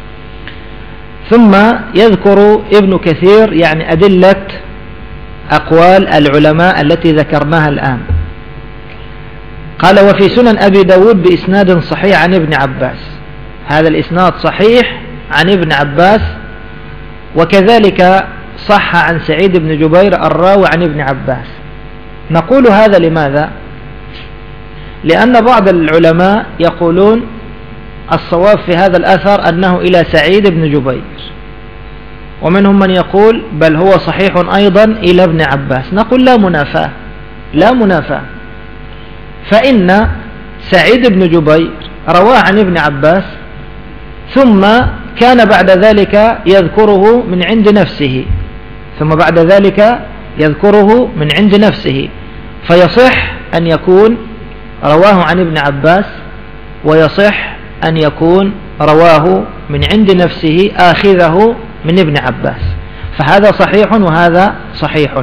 ثم يذكر ابن كثير يعني أدلة أقوال العلماء التي ذكرناها الآن. قال وفي سنن أبي داود بإسناد صحيح عن ابن عباس. هذا الإسناد صحيح عن ابن عباس، وكذلك صح عن سعيد بن جبير الراوي عن ابن عباس. نقول هذا لماذا؟ لأن بعض العلماء يقولون الصواب في هذا الأثر أنه إلى سعيد بن جبير، ومنهم من يقول بل هو صحيح أيضا إلى ابن عباس. نقول لا منافاة، لا منافاة. فإن سعيد بن جبير رواه عن ابن عباس، ثم كان بعد ذلك يذكره من عند نفسه، ثم بعد ذلك يذكره من عند نفسه. فيصح أن يكون رواه عن ابن عباس، ويصح أن يكون رواه من عند نفسه آخذه من ابن عباس، فهذا صحيح وهذا صحيح.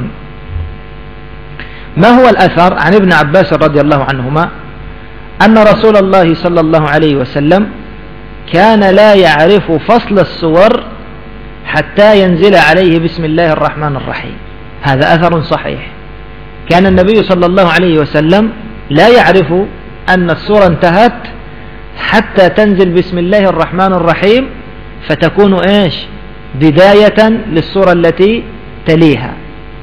ما هو الأثر عن ابن عباس رضي الله عنهما؟ أن رسول الله صلى الله عليه وسلم كان لا يعرف فصل السور حتى ينزل عليه بسم الله الرحمن الرحيم. هذا أثر صحيح. كان النبي صلى الله عليه وسلم لا يعرف أن السورة انتهت حتى تنزل بسم الله الرحمن الرحيم، فتكون إيش؟ بداية للسورة التي تليها.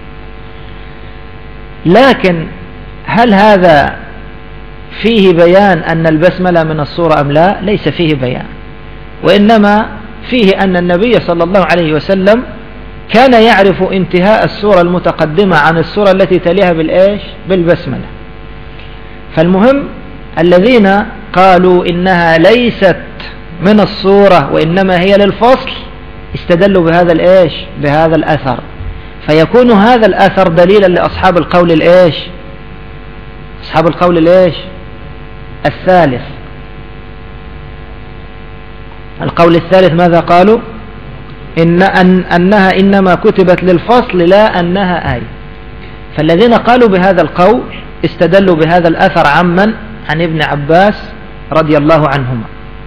لكن هل هذا فيه بيان أن البسملة من السورة أم لا؟ ليس فيه بيان، وإنما فيه أن النبي صلى الله عليه وسلم كان يعرف انتهاء السورة المتقدمة عن السورة التي تليها بالإيش؟ بالبسملة. فالمهم الذين قالوا إنها ليست من السورة وإنما هي للفصل استدلوا بهذا الإيش؟ بهذا الأثر، فيكون هذا الأثر دليلا لأصحاب القول الإيش؟ أصحاب القول الإيش؟ الثالث. القول الثالث ماذا قالوا؟ إن أن أنها إنما كتبت للفصل لا أنها آية. فالذين قالوا بهذا القول استدلوا بهذا الأثر عمن؟ عن ابن عباس رضي الله عنهما.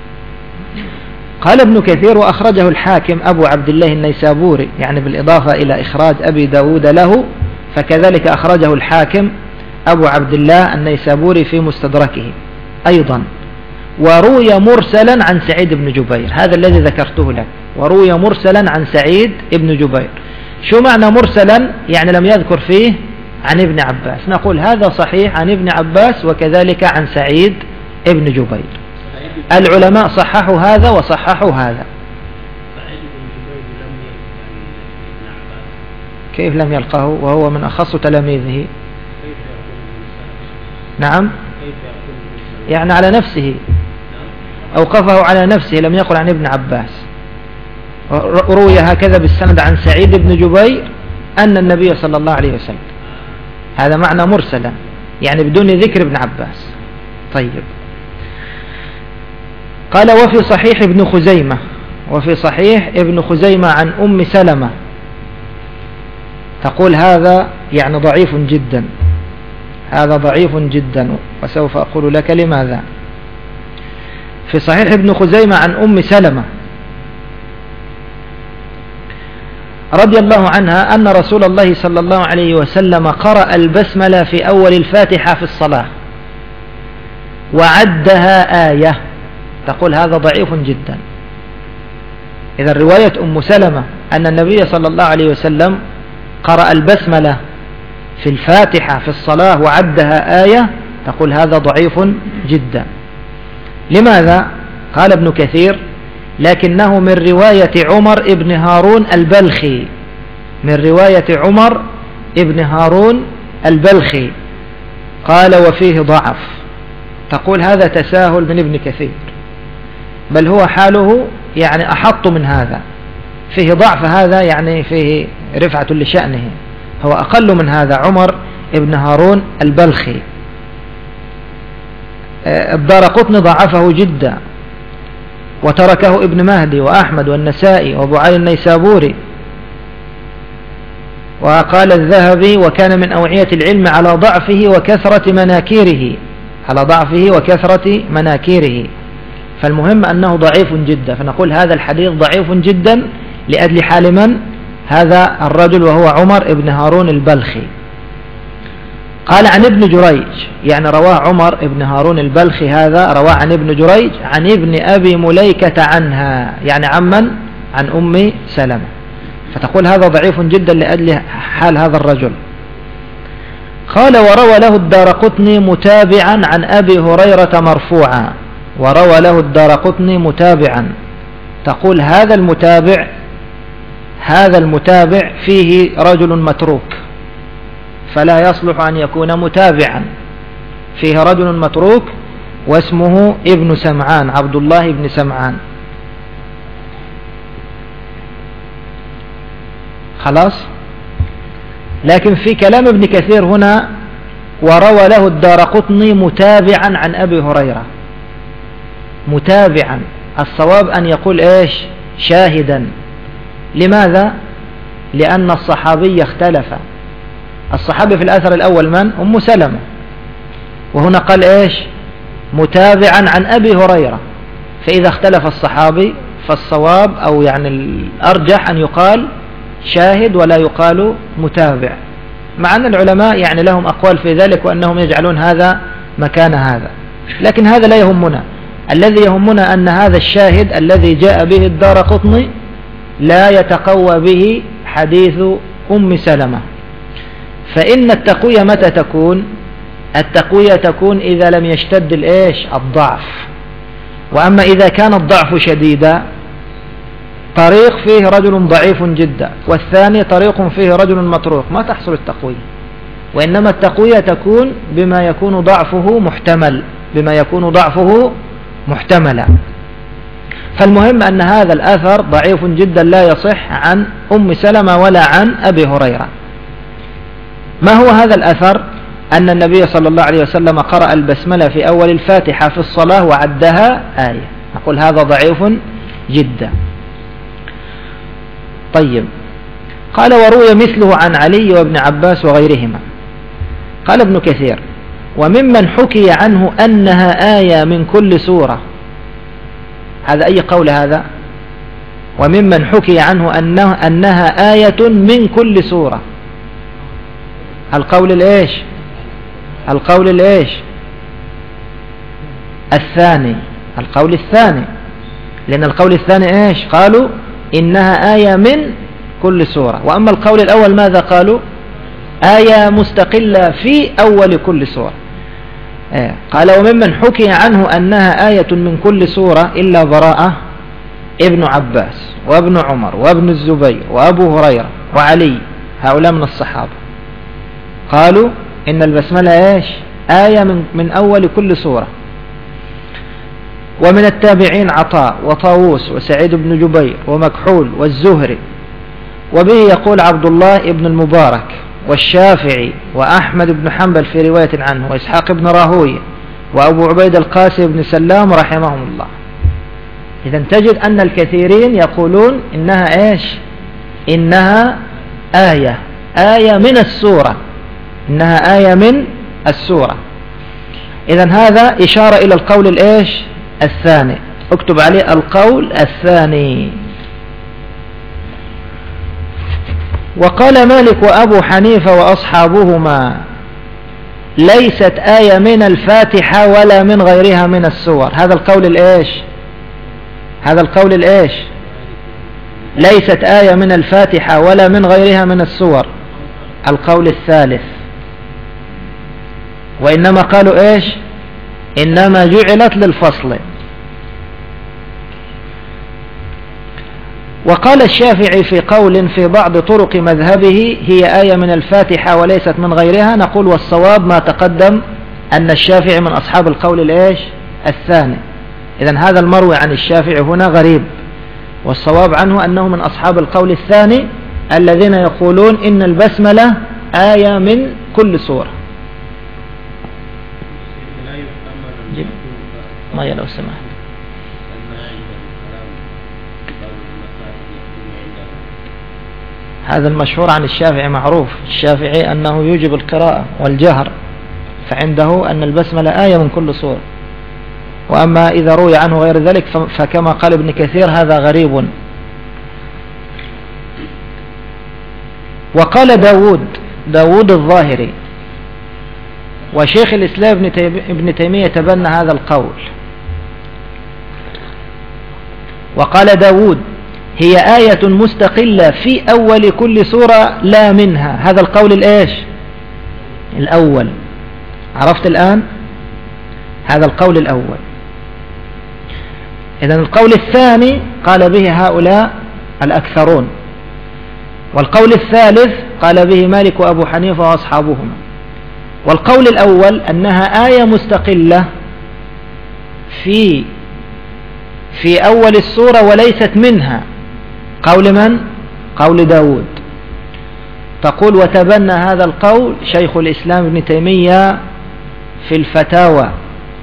قال ابن كثير: وأخرجه الحاكم أبو عبد الله النيسابوري، يعني بالإضافة إلى إخراج أبي داود له، فكذلك أخرجه الحاكم أبو عبد الله النيسابوري في مستدركه أيضا. وروي مرسلا عن سعيد بن جبير، هذا الذي ذكرته لك، وروي مرسلا عن سعيد بن جبير. شو معنى مرسلا؟ يعني لم يذكر فيه عن ابن عباس. نقول هذا صحيح عن ابن عباس وكذلك عن سعيد بن جبير. العلماء صححوا هذا وصححوا هذا. كيف لم يلقه وهو من أخص تلاميذه؟ نعم، يعني على نفسه، أوقفه على نفسه، لم يقل عن ابن عباس. روي هكذا بالسند عن سعيد بن جبير أن النبي صلى الله عليه وسلم، هذا معنى مرسلا، يعني بدون ذكر ابن عباس. طيب، قال: وفي صحيح ابن خزيمة، وفي صحيح ابن خزيمة عن أم سلمة، تقول هذا يعني ضعيف جدا، هذا ضعيف جدا، وسوف أقول لك لماذا. في صحيح ابن خزيمة عن أم سلمة رضي الله عنها أن رسول الله صلى الله عليه وسلم قرأ البسملة في أول الفاتحة في الصلاة وعدها آية. تقول هذا ضعيف جدا. إذا رواية أم سلمة أن النبي صلى الله عليه وسلم قرأ البسملة في الفاتحة في الصلاة وعدها آية، تقول هذا ضعيف جدا. لماذا؟ قال ابن كثير: لكنه من رواية عمر ابن هارون البلخي، من رواية عمر ابن هارون البلخي. قال: وفيه ضعف. تقول هذا تساهل من ابن كثير، بل هو حاله يعني أحط من هذا، فيه ضعف، هذا يعني فيه رفعة لشأنه، هو أقل من هذا. عمر ابن هارون البلخي الدارقطني ضعفه جدا، وتركه ابن مهدي وأحمد والنسائي وابو علي النيسابوري. وقال الذهبي: وكان من أوعية العلم على ضعفه وكثرة مناكيره، على ضعفه وكثرة مناكيره. فالمهم أنه ضعيف جدا، فنقول هذا الحديث ضعيف جدا لأجل حال من؟ هذا الرجل وهو عمر ابن هارون البلخي. قال: عن ابن جريج، يعني رواه عمر ابن هارون البلخي، هذا رواه عن ابن جريج عن ابن أبي مليكة عنها، يعني عمن؟ عن أم سلمة. فتقول هذا ضعيف جدا لأجل حال هذا الرجل. قال: وروى له الدارقطني متابعا عن أبي هريرة مرفوعا، وروى له الدارقطني متابعا. تقول هذا المتابع، هذا المتابع فيه رجل متروك، فلا يصلح أن يكون متابعا، فيه رجل متروك واسمه ابن سمعان، عبد الله ابن سمعان. خلاص. لكن في كلام ابن كثير هنا وروى له الدارقطني متابعا عن أبي هريرة، متابعا. الصواب أن يقول إيش؟ شاهدا. لماذا؟ لأن الصحابي اختلف. الصحابي في الأثر الأول من؟ أم سلمة، وهنا قال إيش؟ متابعا عن أبي هريرة. فإذا اختلف الصحابي فالصواب أو يعني الأرجح أن يقال شاهد ولا يقال متابع، مع أن العلماء يعني لهم أقوال في ذلك وأنهم يجعلون هذا مكان هذا، لكن هذا لا يهمنا. الذي يهمنا أن هذا الشاهد الذي جاء به الدارقطني لا يتقوى به حديث أم سلمة. فإن التقوية متى تكون؟ التقوية تكون إذا لم يشتد الإيش؟ الضعف. وأما إذا كان الضعف شديدا، طريق فيه رجل ضعيف جدا والثاني طريق فيه رجل متروك، ما تحصل التقوية. وإنما التقوية تكون بما يكون ضعفه محتمل، بما يكون ضعفه محتملا. فالمهم أن هذا الأثر ضعيف جدا لا يصح عن أم سلمة ولا عن أبي هريرة. ما هو هذا الأثر؟ أن النبي صلى الله عليه وسلم قرأ البسملة في أول الفاتحة في الصلاة وعدها آية. نقول هذا ضعيف جدا. طيب، قال وروي مثله عن علي وابن عباس وغيرهما. قال ابن كثير وممن حكي عنه أنها آية من كل سورة. هذا أي قول هذا؟ وممن حكي عنه أنه أنها آية من كل سورة. القول الإيش؟ القول الإيش؟ الثاني. القول الثاني، لأن القول الثاني إيش؟ قالوا إنها آية من كل سورة. وأما القول الأول ماذا قالوا؟ آية مستقلة في أول كل سورة. آه. قال وممن حكي عنه أنها آية من كل سورة إلا براءة ابن عباس وابن عمر وابن الزبير وأبو هريرة وعلي، هؤلاء من الصحابة، قالوا إن البسملة إيش؟ آية من, من أول كل سورة. ومن التابعين عطاء وطاووس وسعيد بن جبير ومكحول والزهري، وبه يقول عبد الله بن المبارك والشافعي وأحمد بن حنبل في رواية عنه وإسحاق بن راهويه وأبو عبيد القاسم بن سلام رحمهم الله. إذا تجد أن الكثيرين يقولون إنها إيش؟ إنها آية، آية من السورة، إنها آية من السورة. إذا هذا إشارة إلى القول الإيش؟ الثاني. اكتب عليه القول الثاني. وقال مالك وأبو حنيفة وأصحابهما ليست آية من الفاتحة ولا من غيرها من السور. هذا القول الإيش؟ هذا القول الإيش؟ ليست آية من الفاتحة ولا من غيرها من السور. القول الثالث. وإنما قالوا إيش؟ إنما جعلت للفصل. وقال الشافعي في قول في بعض طرق مذهبه هي آية من الفاتحة وليست من غيرها. نقول والصواب ما تقدم أن الشافعي من أصحاب القول الإيش؟ الثاني. إذن هذا المروي عن الشافعي هنا غريب، والصواب عنه أنه من أصحاب القول الثاني الذين يقولون إن البسملة آية من كل سورة. ما يلو سمحت. هذا المشهور عن الشافعي معروف، الشافعي أنه يوجب القراءة والجهر، فعنده أن البسملة آية من كل سورة. وأما إذا روي عنه غير ذلك فكما قال ابن كثير هذا غريب. وقال داود داود الظاهري وشيخ الإسلام ابن تيمية تبنى هذا القول. وقال داود هي آية مستقلة في أول كل سورة لا منها. هذا القول الإيش؟ الأول. عرفت الآن؟ هذا القول الأول. إذن القول الثاني قال به هؤلاء الأكثرون، والقول الثالث قال به مالك وأبو حنيفة وأصحابهما. والقول الأول أنها آية مستقلة في في أول السورة وليست منها. قول من؟ قول داود. تقول: وتبنى هذا القول شيخ الإسلام ابن تيمية في الفتاوى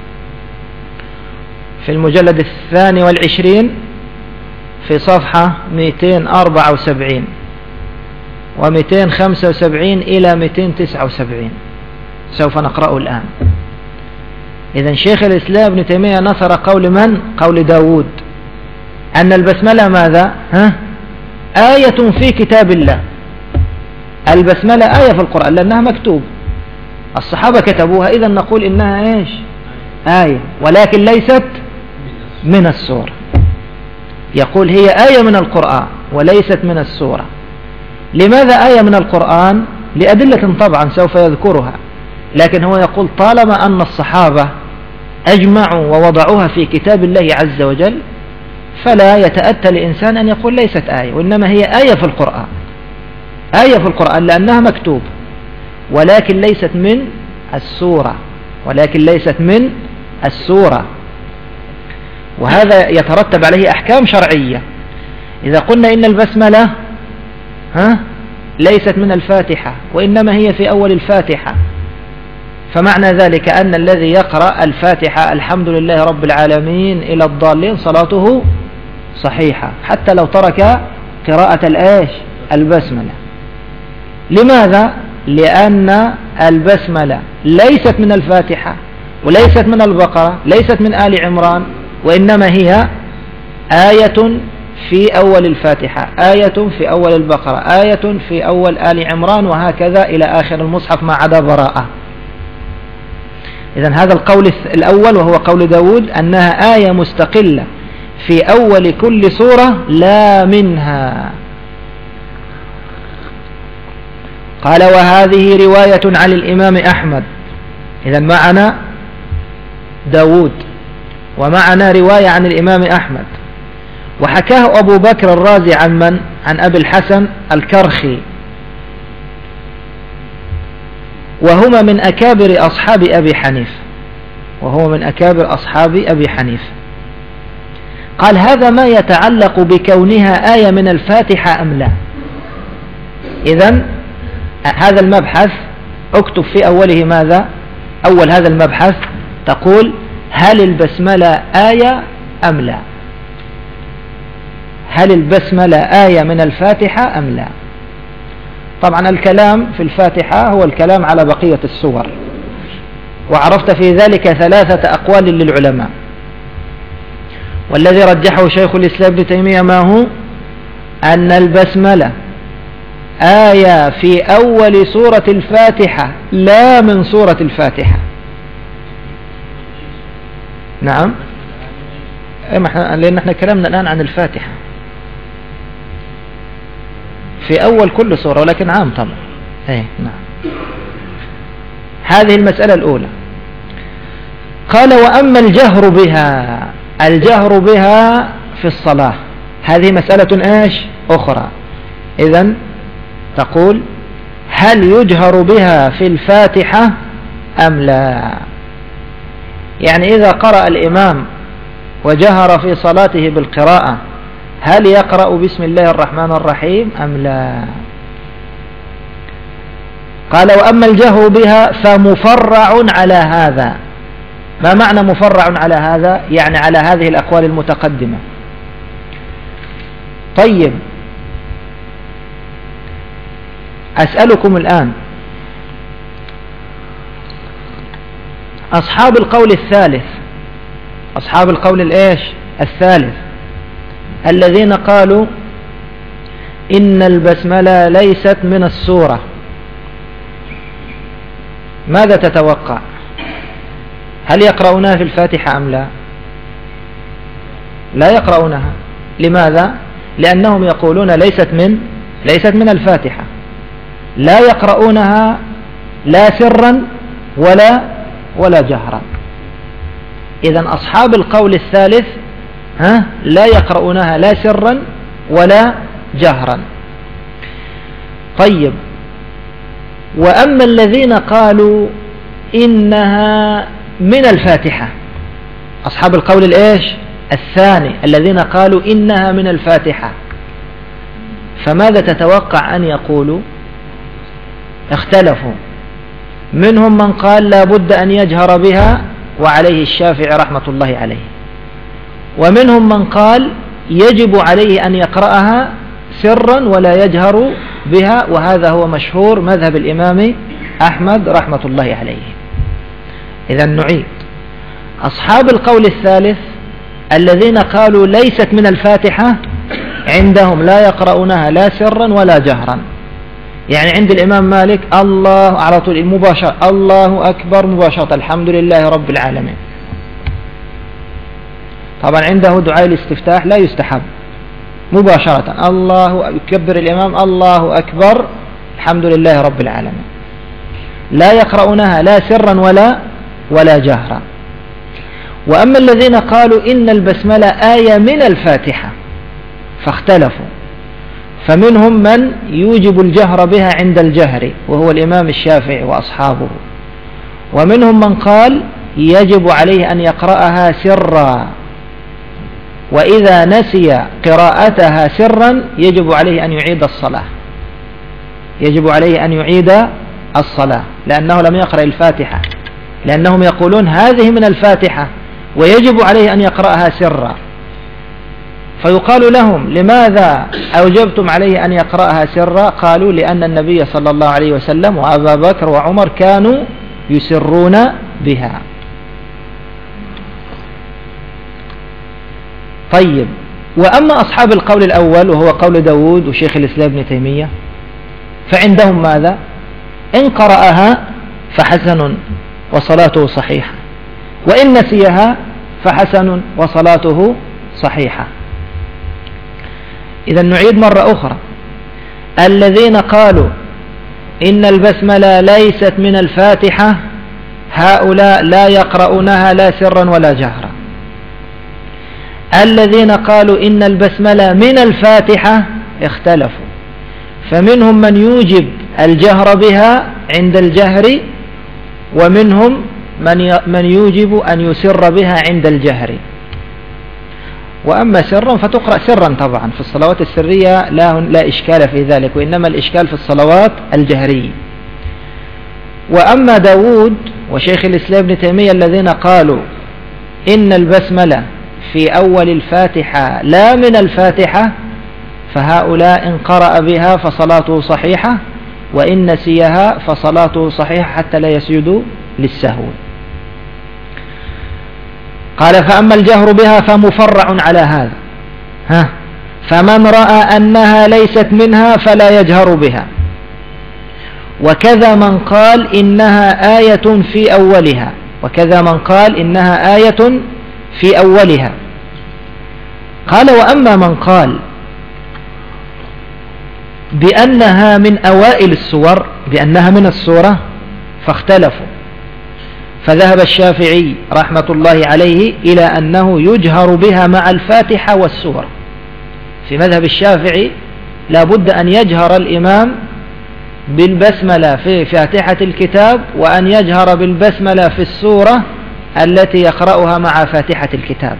في المجلد الثاني والعشرين في صفحة مئتين وأربعة وسبعين ومئتين وخمسة وسبعين إلى مئتين وتسعة وسبعين، سوف نقرأه الآن. إذن شيخ الإسلام ابن تيمية نصر قول من؟ قول داود، أن البسملة ماذا؟ ها؟ آية في كتاب الله. البسملة آية في القرآن لأنها مكتوب، الصحابة كتبوها، إذن نقول إنها إيش؟ آية، ولكن ليست من السورة. يقول هي آية من القرآن وليست من السورة. لماذا آية من القرآن؟ لأدلة طبعا سوف يذكرها، لكن هو يقول طالما أن الصحابة أجمعوا ووضعوها في كتاب الله عز وجل فلا يتأتى لإنسان أن يقول ليست آية، وإنما هي آية في القرآن، آية في القرآن لأنها مكتوب، ولكن ليست من السورة، ولكن ليست من السورة. وهذا يترتب عليه أحكام شرعية. إذا قلنا إن البسملة ها ليست من الفاتحة وإنما هي في أول الفاتحة، فمعنى ذلك أن الذي يقرأ الفاتحة الحمد لله رب العالمين إلى الضالين صلاته صحيحة حتى لو ترك قراءة الآيش البسملة. لماذا؟ لأن البسملة ليست من الفاتحة وليست من البقرة، ليست من آل عمران، وإنما هي آية في أول الفاتحة، آية في أول البقرة، آية في أول آل عمران، وهكذا إلى آخر المصحف ما عدا براءة. إذن هذا القول الأول وهو قول داود أنها آية مستقلة في أول كل سورة لا منها. قال: وهذه رواية عن الإمام أحمد. إذن معنا داود ومعنا رواية عن الإمام أحمد، وحكاه أبو بكر الرازي عن من؟ عن أبي الحسن الكرخي، وهما من أكابر أصحاب أبي حنيفة، وهو من أكابر أصحاب أبي حنيفة. قال: هذا ما يتعلق بكونها آية من الفاتحة أم لا. إذن هذا المبحث اكتب في أوله ماذا؟ أول هذا المبحث تقول: هل البسملة آية أم لا؟ هل البسملة آية من الفاتحة أم لا؟ طبعا الكلام في الفاتحة هو الكلام على بقية السور، وعرفت في ذلك ثلاثة أقوال للعلماء، والذي رجحه شيخ الإسلام ابن تيمية ما هو؟ أن البسملة آية في أول سورة الفاتحة لا من سورة الفاتحة. نعم، لأن احنا كلامنا الآن عن الفاتحة في أول كل سورة، ولكن عام طبعا. ايه نعم. هذه المسألة الأولى. قال: وأما الجهر بها، الجهر بها في الصلاة هذه مسألة ايش أخرى. إذن تقول: هل يجهر بها في الفاتحة أم لا؟ يعني إذا قرأ الإمام وجهر في صلاته بالقراءة هل يقرأ بسم الله الرحمن الرحيم أم لا؟ قال: وأما الجهر بها فمفرع على هذا. ما معنى مفرع على هذا؟ يعني على هذه الأقوال المتقدمة. طيب، أسألكم الآن، أصحاب القول الثالث، أصحاب القول الإيش الثالث الذين قالوا إن البسملة ليست من السورة، ماذا تتوقع؟ هل يقرؤونها في الفاتحة أم لا؟ لا يقرؤونها. لماذا؟ لأنهم يقولون ليست من ليست من الفاتحة، لا يقرؤونها لا سرا ولا ولا جهرا. إذن أصحاب القول الثالث ها لا يقرؤونها لا سرا ولا جهرا. طيب، وأما الذين قالوا إنها من الفاتحة، أصحاب القول الإيش الثاني الذين قالوا إنها من الفاتحة، فماذا تتوقع أن يقولوا؟ اختلفوا، منهم من قال لا بد أن يجهر بها وعليه الشافعي رحمة الله عليه، ومنهم من قال يجب عليه أن يقرأها سرا ولا يجهر بها، وهذا هو مشهور مذهب الإمام أحمد رحمة الله عليه. إذا نعيد: أصحاب القول الثالث الذين قالوا ليست من الفاتحة عندهم لا يقرؤونها لا سرا ولا جهرا، يعني عند الإمام مالك الله على طول المباشرة، الله أكبر مباشرة، الحمد لله رب العالمين. طبعا عنده دعاء الاستفتاح لا يستحب، مباشرة الله يكبر الإمام الله أكبر الحمد لله رب العالمين، لا يقرؤونها لا سرا ولا ولا جهرا. وأما الذين قالوا إن البسملة آية من الفاتحة فاختلفوا، فمنهم من يوجب الجهر بها عند الجهر وهو الإمام الشافعي وأصحابه، ومنهم من قال يجب عليه أن يقرأها سرا، وإذا نسي قراءتها سرا يجب عليه أن يعيد الصلاة، يجب عليه أن يعيد الصلاة لأنه لم يقرأ الفاتحة، لأنهم يقولون هذه من الفاتحة ويجب عليه أن يقرأها سرا. فيقال لهم لماذا أوجبتم عليه أن يقرأها سرا؟ قالوا لأن النبي صلى الله عليه وسلم وأبا بكر وعمر كانوا يسرون بها. طيب، وأما أصحاب القول الأول وهو قول داود وشيخ الإسلام ابن تيمية فعندهم ماذا؟ إن قرأها فحسن وصلاته صحيحة، وإن نسيها فحسن وصلاته صحيحة. إذا نعيد مرة أخرى: الذين قالوا إن البسملة ليست من الفاتحة هؤلاء لا يقرؤونها لا سرا ولا جهرا. الذين قالوا إن البسملة من الفاتحة اختلفوا، فمنهم من يوجب الجهر بها عند الجهر، ومنهم من من يوجب أن يسر بها عند الجهر. وأما سرا فتقرأ سرا طبعا في الصلوات السرية لا, لا إشكال في ذلك، وإنما الإشكال في الصلوات الجهرية. وأما داود وشيخ الإسلام ابن تيمية الذين قالوا إن البسملة في أول الفاتحة لا من الفاتحة فهؤلاء إن قرأ بها فصلاته صحيحة، وإن نسيها فصلاته صحيحة حتى لا يسجد للسهو. قال: فأما الجهر بها فمفرع على هذا، ها فمن رأى أنها ليست منها فلا يجهر بها، وكذا من قال إنها آية في أولها، وكذا من قال إنها آية في أولها. قال: وأما من قال بأنها من أوائل السور، بأنها من السورة، فاختلفوا، فذهب الشافعي رحمة الله عليه إلى أنه يجهر بها مع الفاتحة والسورة. في مذهب الشافعي لا بد أن يجهر الإمام بالبسملة في فاتحة الكتاب، وأن يجهر بالبسملة في السورة التي يقرأها مع فاتحة الكتاب.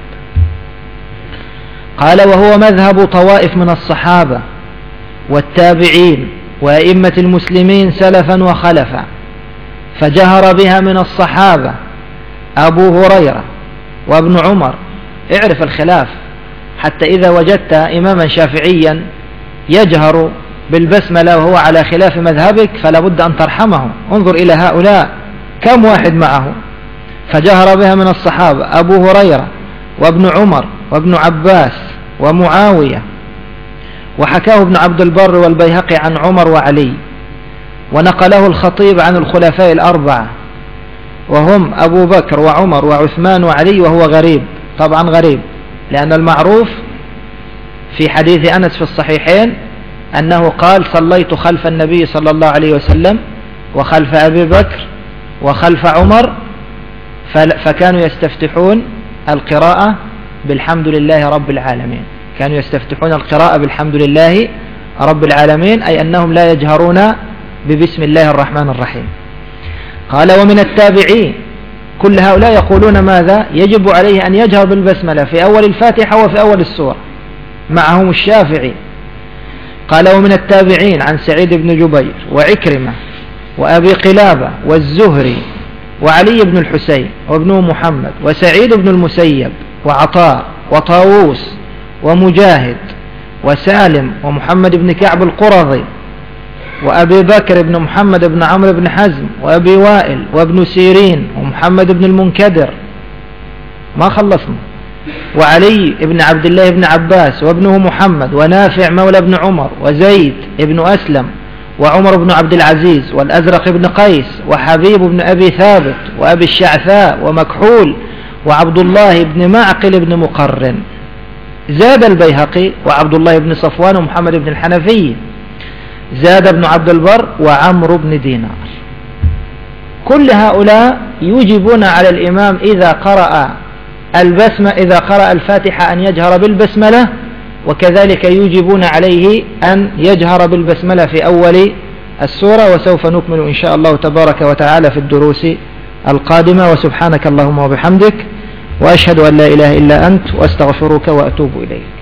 قال: وهو مذهب طوائف من الصحابة والتابعين وأئمة المسلمين سلفا وخلفا، فجهر بها من الصحابة أبو هريرة وابن عمر. اعرف الخلاف، حتى إذا وجدت إماما شافعيا يجهر بالبسملة وهو على خلاف مذهبك فلا بد أن ترحمه. انظر إلى هؤلاء كم واحد معه. فجهر بها من الصحابة أبو هريرة وابن عمر وابن عباس ومعاوية، وحكاه ابن عبد البر والبيهقي عن عمر وعلي، ونقله الخطيب عن الخلفاء الأربعة وهم أبو بكر وعمر وعثمان وعلي، وهو غريب طبعا، غريب لأن المعروف في حديث أنس في الصحيحين أنه قال: صليت خلف النبي صلى الله عليه وسلم وخلف أبي بكر وخلف عمر فكانوا يستفتحون القراءة بالحمد لله رب العالمين، كانوا يستفتحون القراءة بالحمد لله رب العالمين، أي أنهم لا يجهرون ببسم الله الرحمن الرحيم. قال: ومن التابعين كل هؤلاء يقولون ماذا؟ يجب عليه أن يجهر بالبسملة في أول الفاتحة وفي أول السورة، معهم الشافعي. قال: ومن التابعين عن سعيد بن جبير وعكرمة وأبي قلابة والزهري وعلي بن الحسين وابنه محمد وسعيد بن المسيب وعطاء وطاووس ومجاهد وسالم ومحمد بن كعب القرظي وأبي بكر بن محمد بن عمرو بن حزم وأبي وائل وابن سيرين ومحمد بن المنكدر، ما خلصنا، وعلي بن عبد الله بن عباس وابنه محمد ونافع مولى بن عمر وزيد بن أسلم وعمر بن عبد العزيز والأزرق بن قيس وحبيب بن أبي ثابت وأبي الشعثاء ومكحول وعبد الله بن معقل بن مقرن. زاد البيهقي وعبد الله بن صفوان ومحمد بن الحنفي. زاد ابن عبد البر وعمرو بن دينار. كل هؤلاء يوجبون على الإمام إذا قرأ البسمة إذا قرأ الفاتحة أن يجهر بالبسملة، وكذلك يوجبون عليه أن يجهر بالبسملة في أول السورة، وسوف نكمل إن شاء الله تبارك وتعالى في الدروس القادمة. وسبحانك اللهم وبحمدك، وأشهد أن لا إله إلا أنت، وأستغفرك وأتوب إليك.